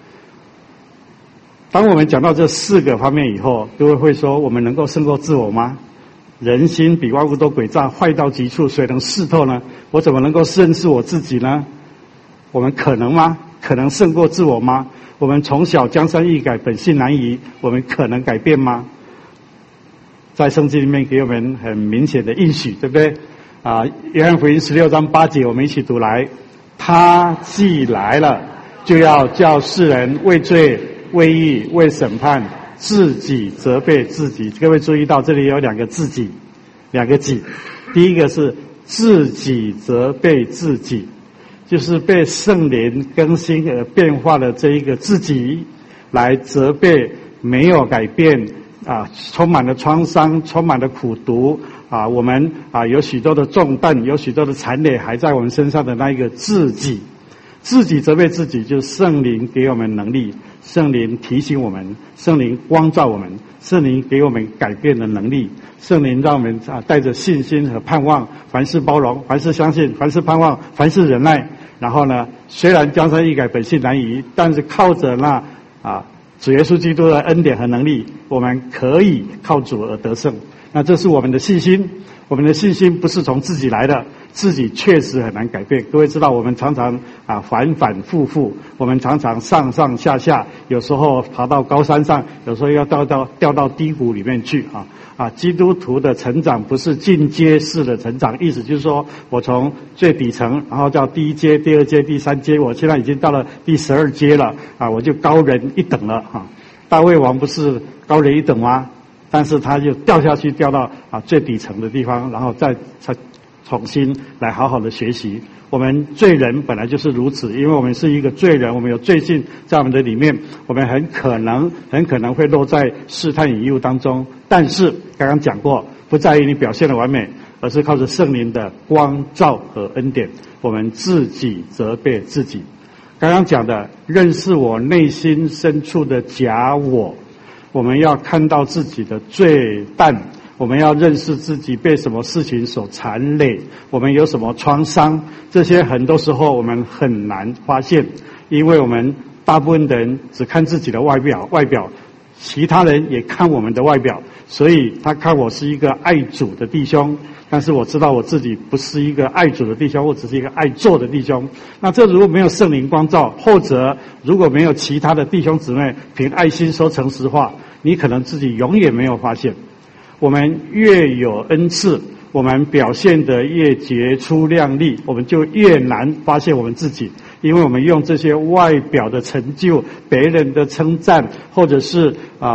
当我们讲到这4个方面以后，各位会说我们能够胜过自我吗？人心比万物都诡诈，坏到极处，谁能识透呢？我怎么能够认识我自己呢？我们可能吗？可能胜过自我吗？我们从小江山易改，本性难移，我们可能改变吗？在圣经里面给我们很明显的应许，对不对？约翰福音16章8节，我们一起读来。他既来了，就要叫世人为罪、为义、为审判，自己责备自己。各位注意到这里有2个自己，2个己。第一个是自己责备自己，就是被圣灵更新而变化的这一个自己来责备没有改变充满了创伤，充满了苦毒我们有许多的重担，有许多的残累还在我们身上的那一个自己。自己责备自己，就是圣灵给我们能力，圣灵提醒我们，圣灵光照我们，圣灵给我们改变的能力，圣灵让我们带着信心和盼望，凡事包容，凡事相信，凡事盼望，凡事忍耐。然后呢，虽然江山易改，本性难移，但是靠着那主耶稣基督的恩典和能力，我们可以靠主而得胜。那这是我们的信心，我们的信心不是从自己来的，自己确实很难改变。各位知道我们常常反反复复，我们常常上上下下，有时候爬到高山上，有时候要掉到低谷里面去基督徒的成长不是进阶式的成长，意思就是说我从最底层，然后到第1阶、第2阶、第3阶，我现在已经到了第12阶了我就高人一等了大卫王不是高人一等吗？但是他就掉下去，掉到最底层的地方，然后再重新来好好的学习。我们罪人本来就是如此，因为我们是一个罪人，我们有罪性在我们的里面，我们很可能会落在试探引诱当中。但是刚刚讲过，不在于你表现的完美，而是靠着圣灵的光照和恩典，我们自己责备自己。刚刚讲的认识我内心深处的假我们要看到自己的罪担，我们要认识自己被什么事情所缠累，我们有什么创伤，这些很多时候我们很难发现，因为我们大部分的人只看自己的外表，其他人也看我们的外表，所以他看我是一个爱主的弟兄，但是我知道我自己不是一个爱主的弟兄，我只是一个爱做的弟兄。那这如果没有圣灵光照，或者如果没有其他的弟兄姊妹凭爱心说诚实话，你可能自己永远没有发现。我们越有恩赐，我们表现得越杰出亮丽，我们就越难发现我们自己，因为我们用这些外表的成就、别人的称赞，或者是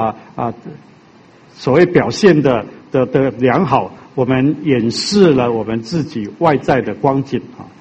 所谓表现的良好，我们掩饰了我们自己外在的光景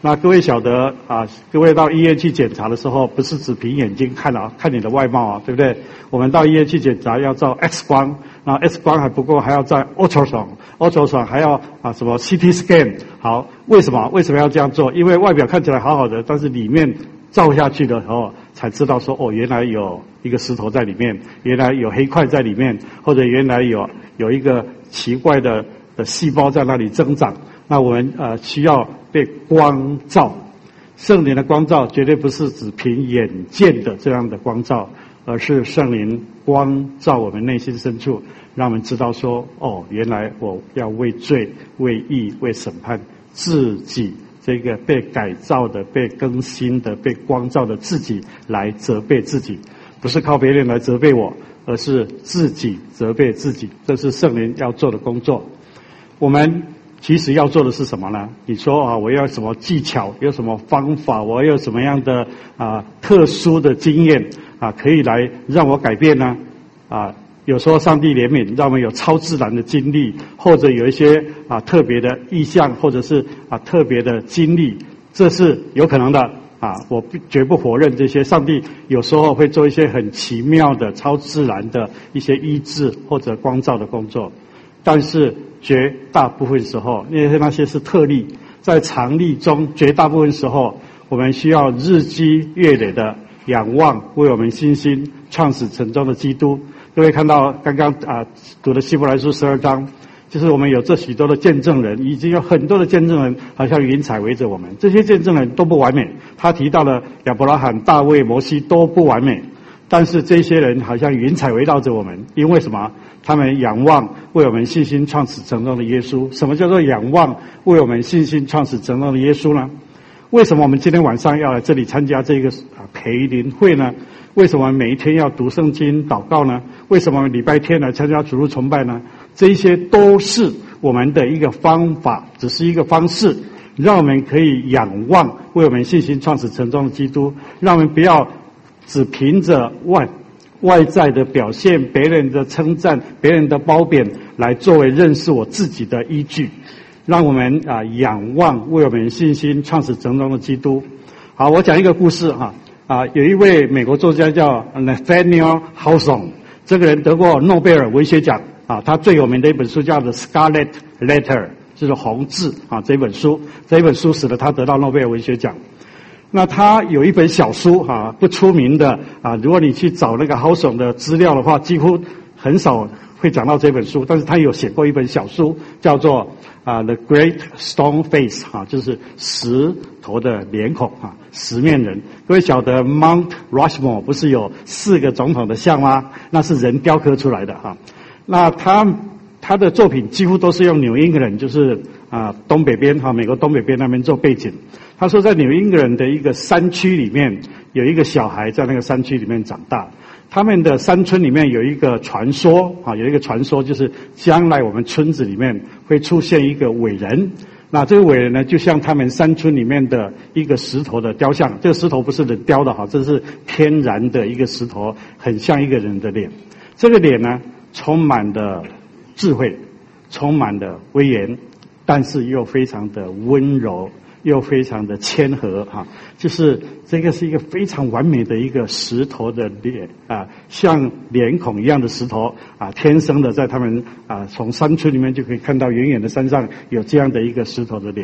那各位晓得啊，各位到医院去检查的时候，不是只凭眼睛看看你的外貌啊，对不对？我们到医院去检查要照 X 光，那 X 光还不够，还要照 ultrasound 还要什么 CT scan。好，为什么要这样做？因为外表看起来好好的，但是里面照下去的时候才知道说，哦，原来有一个石头在里面，原来有黑块在里面，或者原来有一个奇怪的细胞在那里增长。那我们需要被光照，圣灵的光照绝对不是只凭眼见的这样的光照，而是圣灵光照我们内心深处，让我们知道说，哦，原来我要为罪、为义、为审判自己这个被改造的、被更新的、被光照的自己来责备自己，不是靠别人来责备我，而是自己责备自己，这是圣灵要做的工作。我们其实要做的是什么呢？你说我要什么技巧，有什么方法，我有什么样的特殊的经验可以来让我改变呢？有时候上帝怜悯，让我们有超自然的经历，或者有一些特别的意象，或者是特别的经历，这是有可能的我绝不否认这些。上帝有时候会做一些很奇妙的、超自然的一些医治或者光照的工作，但是绝大部分时候，那些是特例，在常例中，绝大部分时候，我们需要日积月累的仰望为我们信心创始成终的基督。各位看到刚刚读的希伯来书12章，就是我们有这许多的见证人，已经有很多的见证人，好像云彩围着我们。这些见证人都不完美，他提到了亚伯拉罕、大卫、摩西都不完美，但是这些人好像云彩围绕着我们，因为什么？他们仰望为我们信心创始成终的耶稣。什么叫做仰望为我们信心创始成终的耶稣呢？为什么我们今天晚上要来这里参加这个培灵会呢？为什么每一天要读圣经祷告呢？为什么礼拜天来参加主日崇拜呢？这些都是我们的一个方法，只是一个方式，让我们可以仰望为我们信心创始成终的基督，让我们不要只凭着外在的表现、别人的称赞、别人的褒贬来作为认识我自己的依据，让我们仰望为我们信心创始成终的基督。好，我讲一个故事有一位美国作家叫 Nathaniel Hawthorne， 这个人得过诺贝尔文学奖他最有名的一本书叫做 Scarlet Letter， 就是红字这本书使得他得到诺贝尔文学奖。那他有一本小书不出名的如果你去找那个Hawthorne的资料的话，几乎很少会讲到这本书，但是他有写过一本小书叫做The Great Stone Face 就是石头的脸孔十面人。各位晓得 Mount Rushmore 不是有4个总统的像吗？那是人雕刻出来的那他的作品几乎都是用New England，就是东北边美国东北边那边做背景。他说在New England的一个山区里面，有一个小孩在那个山区里面长大。他们的山村里面有一个传说就是将来我们村子里面会出现一个伟人。那这个伟人呢，就像他们山村里面的一个石头的雕像，这个石头不是人雕的这是天然的一个石头，很像一个人的脸。这个脸呢，充满了智慧，充满了威严，但是又非常的温柔，又非常的谦和就是这个是一个非常完美的一个石头的脸像脸孔一样的石头天生的在他们从山村里面就可以看到远远的山上有这样的一个石头的脸。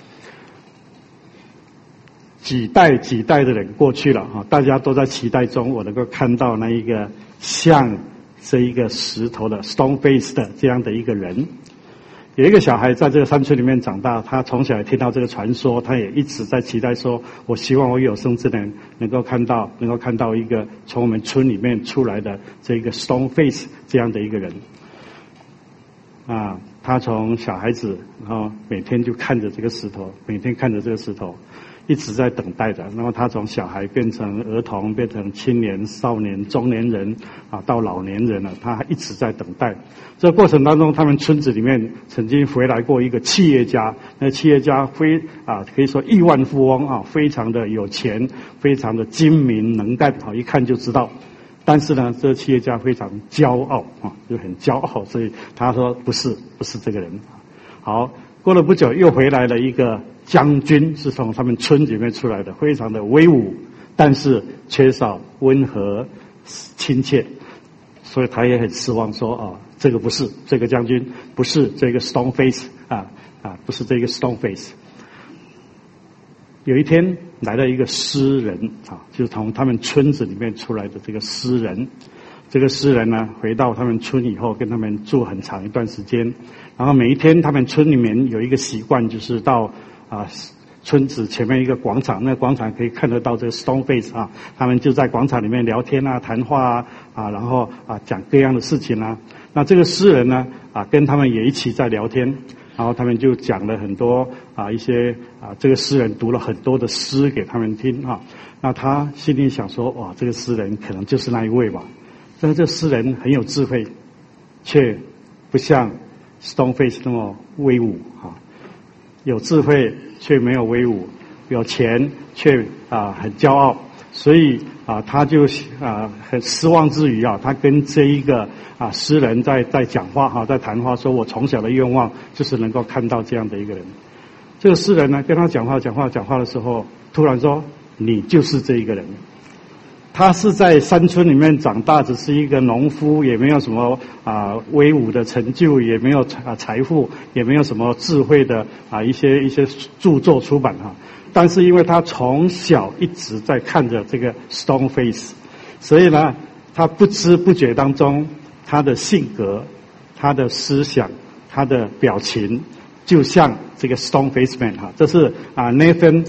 几代的人过去了大家都在期待中我能够看到那一个像这一个石头的 stone face 的这样的一个人。有一个小孩在这个山村里面长大，他从小也听到这个传说，他也一直在期待说，我希望我有生之年能够看到一个从我们村里面出来的这个 stone face 这样的一个人。他从小孩子，然后每天就看着这个石头，一直在等待着。那么他从小孩变成儿童，变成青年、少年、中年人到老年人了，他一直在等待。这个过程当中，他们村子里面曾经回来过一个企业家，那企业家可以说亿万富翁非常的有钱，非常的精明能干一看就知道。但是呢，这个企业家非常骄傲就很骄傲，所以他说不是这个人。好， 过了不久，又回来了一个将军，是从他们村里面出来的，非常的威武，但是缺少温和亲切，所以他也很失望，说这个不是这个将军，不是这个 Stone Face 不是这个 Stone Face。有一天来了一个诗人就是从他们村子里面出来的这个诗人。这个诗人呢，回到他们村以后，跟他们住很长一段时间。然后每一天，他们村里面有一个习惯，就是到村子前面一个广场，那个广场可以看得到这个 Stone Face 他们就在广场里面聊天谈话然后讲各样的事情那这个诗人呢跟他们也一起在聊天，然后他们就讲了很多一些这个诗人读了很多的诗给他们听那他心里想说，哇，这个诗人可能就是那一位吧。但是这诗人很有智慧，却不像 Stone Face 那么威武有智慧却没有威武，有钱却很骄傲，所以他就很失望之余他跟这一个诗人在讲话在谈话，说我从小的愿望就是能够看到这样的一个人。这个诗人呢跟他讲话的时候，突然说，你就是这一个人。他是在山村里面长大，只是一个农夫，也没有什么威武的成就，也没有财富，也没有什么智慧的一些著作出版但是因为他从小一直在看着这个 Stone Face， 所以呢，他不知不觉当中，他的性格、他的思想、他的表情，就像这个 Stone Face Man 这是Nathaniel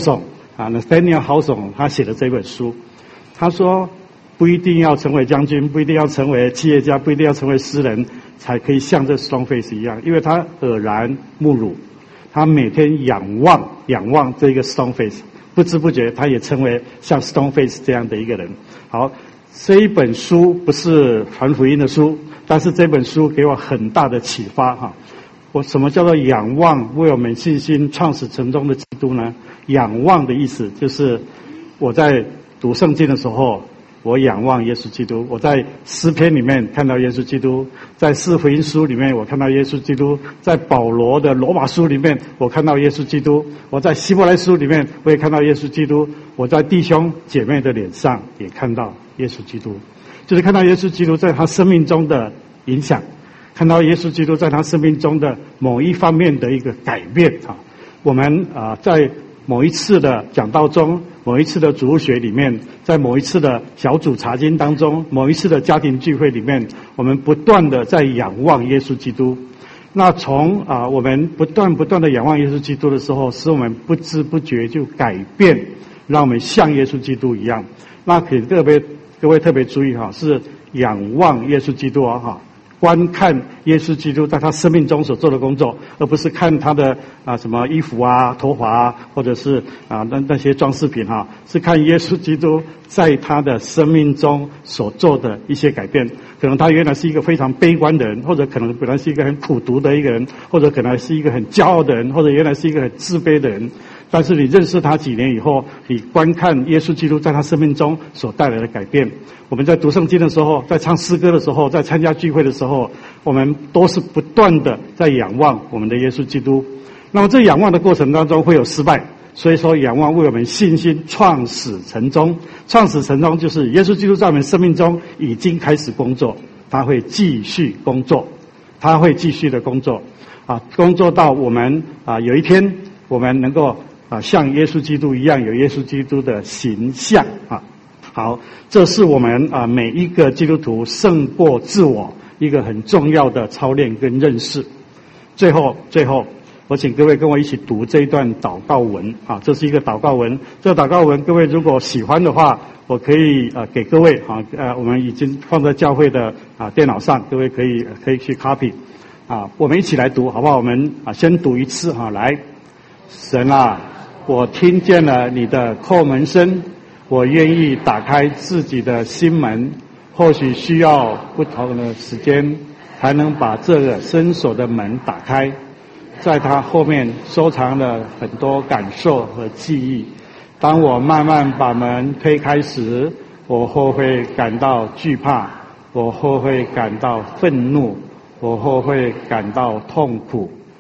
Hawthorne 他写的这本书。他说，不一定要成为将军，不一定要成为企业家，不一定要成为诗人，才可以像这 Stone Face 一样，因为他耳濡目染，他每天仰望这个 Stone Face， 不知不觉他也成为像 Stone Face 这样的一个人。好，这一本书不是传福音的书，但是这本书给我很大的启发我什么叫做仰望为我们信心创始成终的基督呢？仰望的意思就是我在读圣经的时候，我仰望耶稣基督。我在诗篇里面看到耶稣基督，在四福音书里面我看到耶稣基督，在保罗的罗马书里面我看到耶稣基督，我在希伯来书里面我也看到耶稣基督，我在弟兄姐妹的脸上也看到耶稣基督，就是看到耶稣基督在他生命中的影响，看到耶稣基督在他生命中的某一方面的一个改变我们在某一次的讲道中，某一次的主日学里面，在某一次的小组查经当中，某一次的家庭聚会里面，我们不断的在仰望耶稣基督。那从我们不断的仰望耶稣基督的时候，使我们不知不觉就改变，让我们像耶稣基督一样。那可以各位特别注意是仰望耶稣基督观看耶稣基督在他生命中所做的工作，而不是看他的什么衣服头发或者是那些装饰品是看耶稣基督在他的生命中所做的一些改变。可能他原来是一个非常悲观的人，或者可能本来是一个很苦毒的一个人，或者可能是一个很骄傲的人，或者原来是一个很自卑的人。但是你认识他几年以后，你观看耶稣基督在他生命中所带来的改变。我们在读圣经的时候，在唱诗歌的时候，在参加聚会的时候，我们都是不断的在仰望我们的耶稣基督。那么这仰望的过程当中会有失败，所以说仰望为我们信心创始成终。创始成终就是耶稣基督在我们生命中已经开始工作，他会继续工作，他会继续的工作工作到我们有一天我们能够像耶稣基督一样有耶稣基督的形象好，这是我们每一个基督徒胜过自我一个很重要的操练跟认识。最后我请各位跟我一起读这一段祷告文这是一个祷告文。这个祷告文各位如果喜欢的话，我可以给各位我们已经放在教会的电脑上，各位可以去 copy 我们一起来读好不好？我们先读一次来。神我听见了你的叩门声，我愿意打开自己的心门，或许需要不同的时间才能把这个伸手的门打开。在它后面收藏了很多感受和记忆。当我慢慢把门推开时，我或会感到惧怕，我或会感到愤怒，我或会感到痛苦。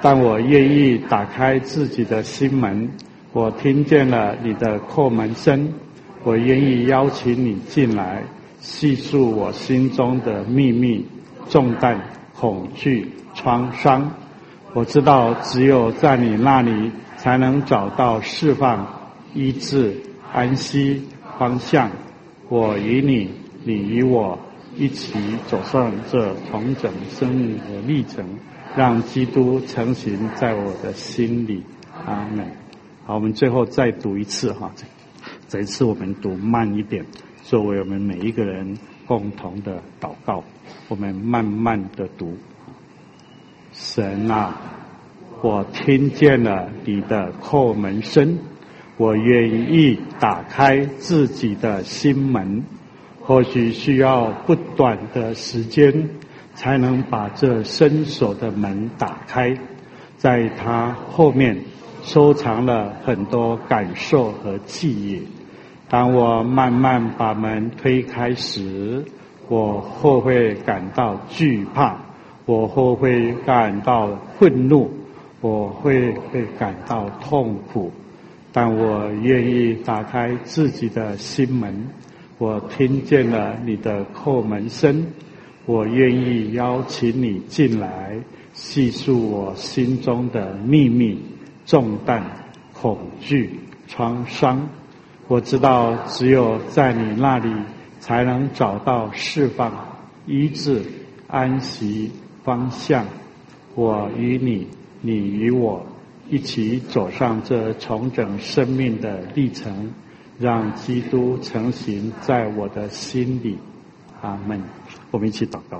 但我愿意打开自己的心门，我听见了你的叩门声，我愿意邀请你进来，细数我心中的秘密、重担、恐惧、创伤。我知道只有在你那里才能找到释放、医治、安息、方向。我与你，你与我一起走上这重整生命的历程，让基督成型在我的心里。阿们。好，我们最后再读一次哈，这一次我们读慢一点，作为我们每一个人共同的祷告。我们慢慢的读。神啊，我听见了你的叩门声，我愿意打开自己的心门，或许需要不短的时间才能把这伸手的门打开，在它后面收藏了很多感受和记忆。当我慢慢把门推开时，我或会感到惧怕，我或会感到愤怒，我会感到痛苦，但我愿意打开自己的心门。我听见了你的叩门声，我愿意邀请你进来，细数我心中的秘密、重担、恐惧、创伤。我知道只有在你那里才能找到释放、医治、安息、方向。我与你，你与我一起走上这重整生命的历程，让基督成型在我的心里。阿们。我们一起祷告。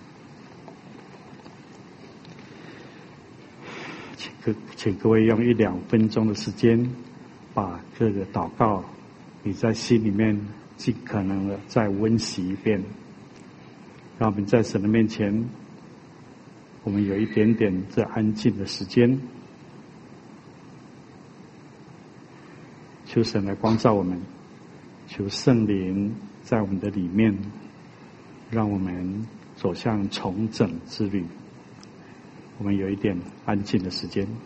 请各位用1-2分钟的时间，把这个祷告你在心里面尽可能的再温习一遍，让我们在神的面前，我们有一点点这安静的时间，求神来光照我们，求圣灵在我们的里面，让我们走向重整之旅。我们有一点安静的时间。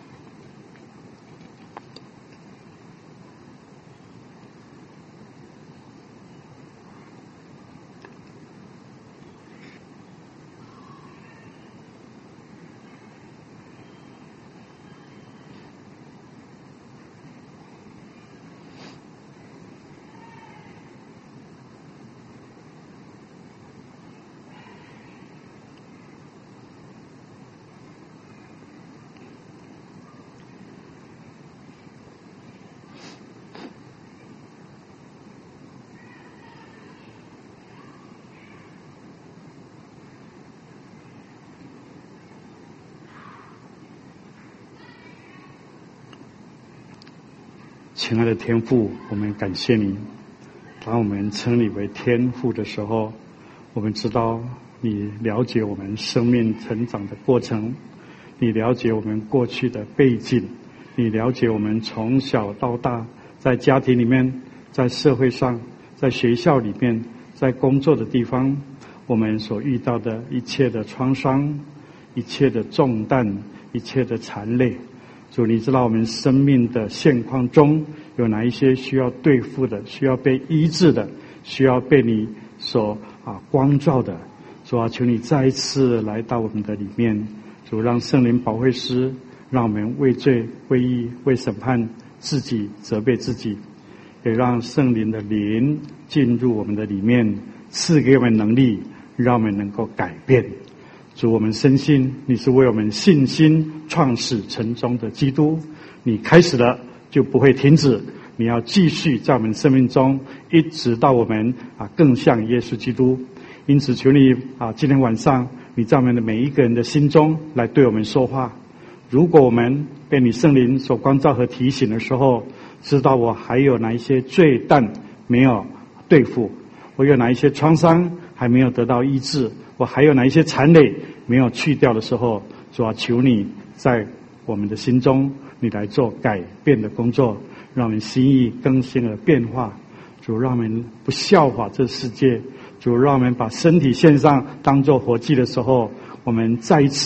亲爱的天父，我们感谢你。当我们称你为天父的时候，我们知道你了解我们生命成长的过程，你了解我们过去的背景，你了解我们从小到大在家庭里面，在社会上，在学校里面，在工作的地方，我们所遇到的一切的创伤，一切的重担，一切的残累。主，你知道我们生命的现况中有哪一些需要对付的，需要被医治的，需要被你所光照的。主啊，求你再一次来到我们的里面。主，让圣灵保惠师，让我们为罪、为义、为审判自己，责备自己，也让圣灵的灵进入我们的里面，赐给我们能力，让我们能够改变。主，我们深信你是为我们信心创始成终的基督，你开始了就不会停止，你要继续在我们生命中，一直到我们更像耶稣基督。因此求你今天晚上你在我们的每一个人的心中来对我们说话。如果我们被你圣灵所光照和提醒的时候，知道我还有哪一些罪担没有对付，我有哪一些创伤还没有得到医治，我还有哪一些残累没有去掉的时候，主啊，求你在我们的心中，你来做改变的工作，让我们心意更新而变化。主，让我们不效法这世界。主，让我们把身体献上当作活祭的时候，我们再一次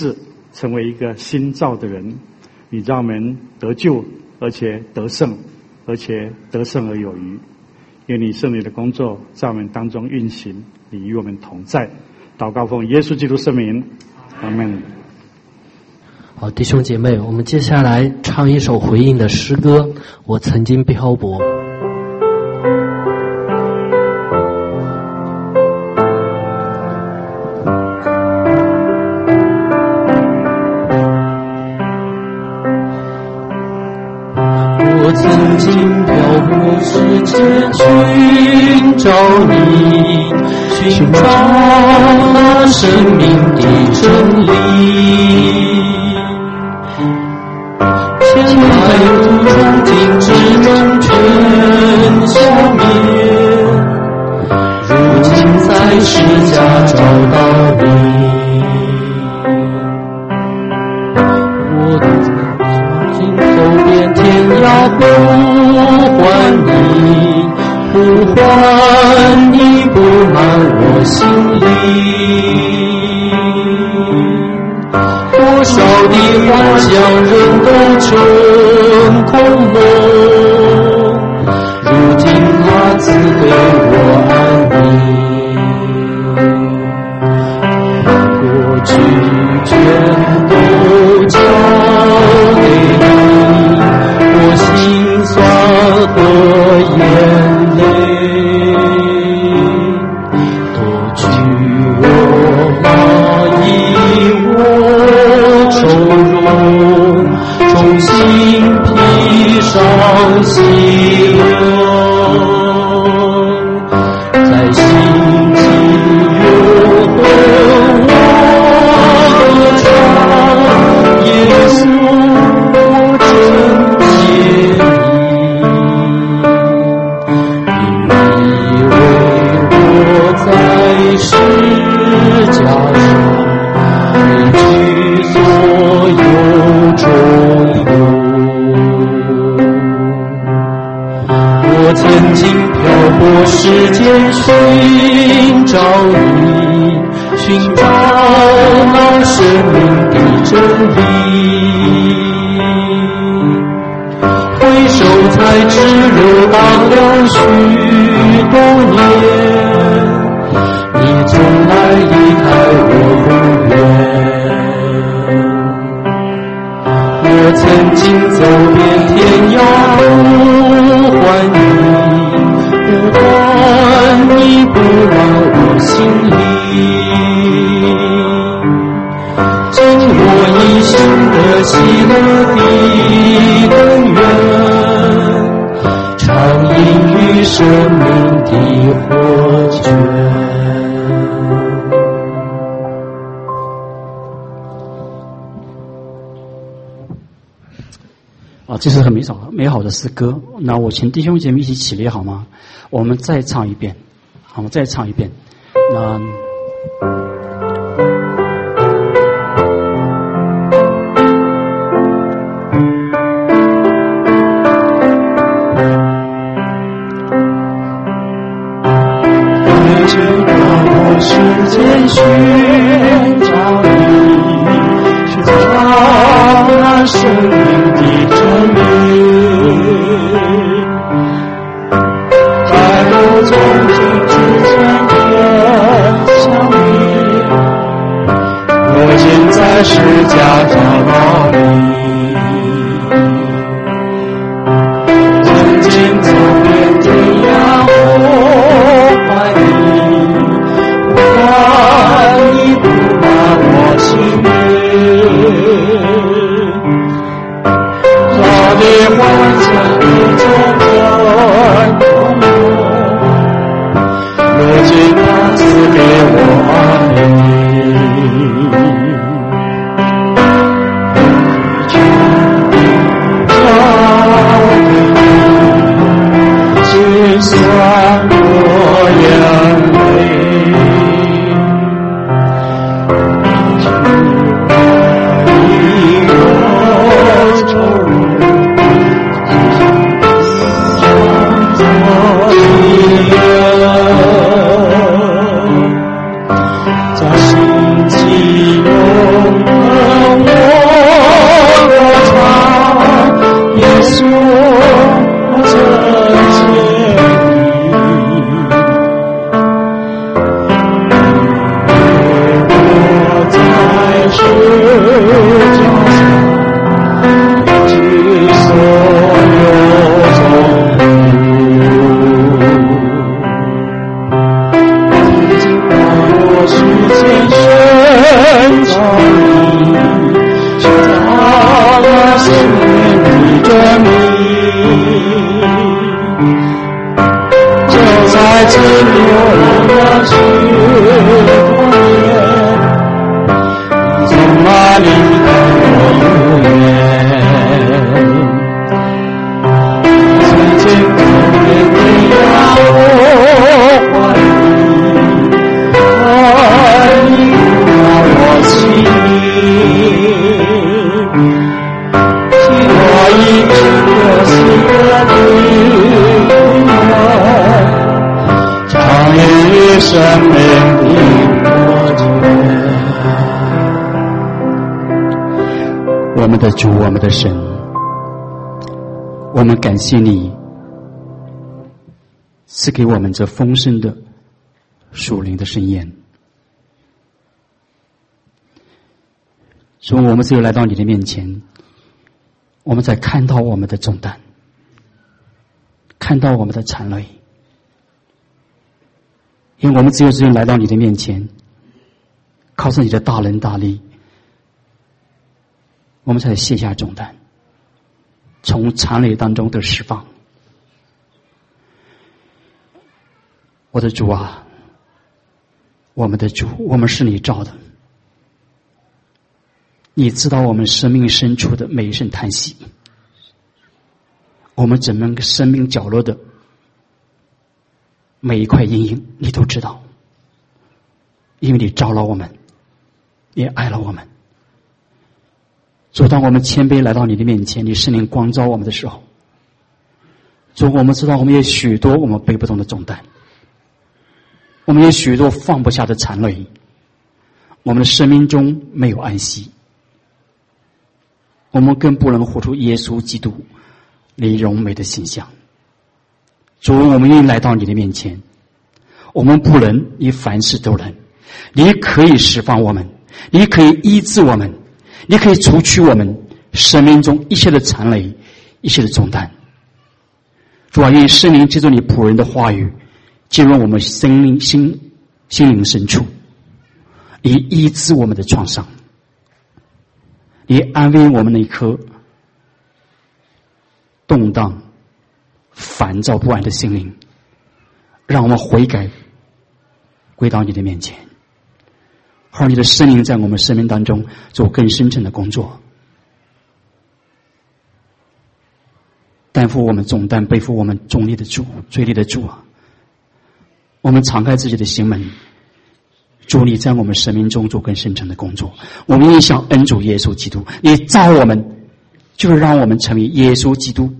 成为一个新造的人。你让我们得救，而且得胜，而且得胜而有余。愿你圣灵的工作在我们当中运行，你与我们同在。祷告奉耶稣基督圣名，阿们。 好，弟兄姐妹，我们接下来唱一首回应的诗歌《我曾经漂泊》。 我曾经漂泊世界寻找你，寻找那生命的真理。千百途中停止中全消灭，如今在十架找到你。我曾经走遍天涯呼唤你，呼唤你布满我心里。多少的幻想人都成空梦，如今他赐给我安宁。过去全都交给你，我心酸和眼泪，夺去我那一我愁容，重新披上喜乐，在心里永恒我歌唱，耶稣我真谢你，你为我在十架上背去所有中忧。我曾经漂泊世间寻找你，寻找那生命的真理。回首才知流浪了许多年，你从来离开我不远。我曾经走遍天涯呼唤你，呼唤你布满我心里。尽我一生的喜乐的根源，常饮于生命的活泉。 这是很美好的诗歌。那我请弟兄姐妹一起起立好吗？我们再唱一遍，好，我们再唱一遍。那世间寻找你，寻找那生命的真理，在我中停止间的相遇，我竟在十架找到你。曾经走遍天涯呼唤你，你布满我心里，他的幻想的中转空梦，如今他赐给我安宁。心酸过眼泪， 只有要去我愿，从哪里看我无缘，时间可能会让我怀疑让我心我已经的心的长于生命的我觉。我们的主，我们的神，我们感谢你赐给我们这丰盛的属灵的盛宴。主，我们只有来到你的面前，我们才看到我们的重担，看到我们的残累，因为我们只有来到你的面前，靠着你的大能大力，我们才卸下重担，从残累当中得释放。我的主啊，我们的主，我们是你造的，你知道我们生命深处的每一声叹息，我们整个生命角落的每一块阴影你都知道，因为你造了我们，也爱了我们。主，当我们谦卑来到你的面前，你圣灵光照我们的时候，主，我们知道我们有许多我们背不动的重担，我们有许多放不下的残累，我们的生命中没有安息，我们更不能活出耶稣基督你荣美的形象。主，我们愿意来到你的面前，我们不能，你凡事都能，你可以释放我们，你可以医治我们，你可以除去我们生命中一切的残累，一切的重担。主啊，愿圣灵借助你仆人的话语进入我们心灵深处，以医治我们的创伤，以安慰我们那一颗动荡烦躁不安的心灵，让我们悔改归到你的面前，而你的圣灵在我们生命当中做更深层的工作，担负我们重担，背负我们重力的主，罪力的主啊，我们敞开自己的心门，主你在我们生命中做更深层的工作。我们也想恩主耶稣基督，你造我们就是让我们成为耶稣基督，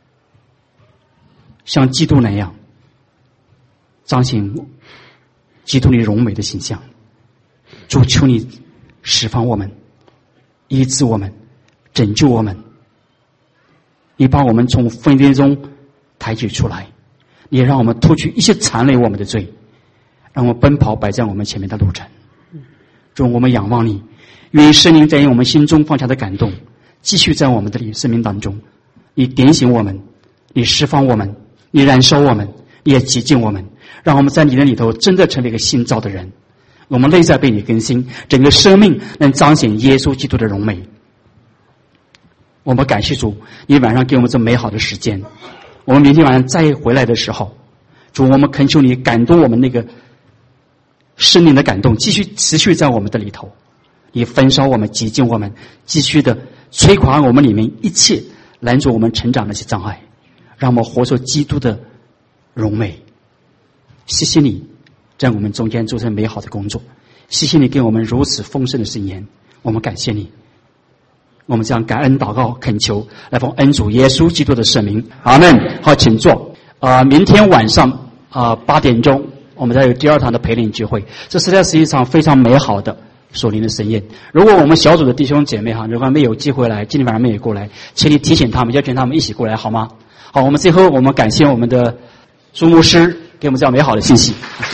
像基督那样彰显基督你荣美的形象。主，求你释放我们，医治我们，拯救我们，你把我们从分裂中抬举出来，你让我们脱去一切残累我们的罪，让我们奔跑摆在我们前面的路程。主，我们仰望你，愿圣灵在我们心中放下的感动继续在我们的生命当中，你点醒我们，你释放我们，你燃烧我们，你也洁净我们，让我们在你的里头真的成为一个新造的人，我们内在被你更新，整个生命能彰显耶稣基督的荣美。我们感谢主，你晚上给我们这美好的时间，我们明天晚上再回来的时候，主，我们恳求你感动我们那个生命的感动继续持续在我们的里头，你焚烧我们，洁净我们，继续的摧垮我们里面一切拦阻我们成长的一些障碍，让我们活出基督的荣美。谢谢你在我们中间做成美好的工作，谢谢你给我们如此丰盛的圣言，我们感谢你。我们将感恩祷告恳求来奉恩主耶稣基督的圣名，阿们。好，请坐。明天晚上8点钟我们再有第二堂的培灵聚会，这实在是一场非常美好的属灵的盛宴。如果我们小组的弟兄姐妹如果没有机会来，今天晚上没有过来，请你提醒他们，邀请他们一起过来好吗？好，我们最后我们感谢我们的朱牧师给我们这样美好的信息。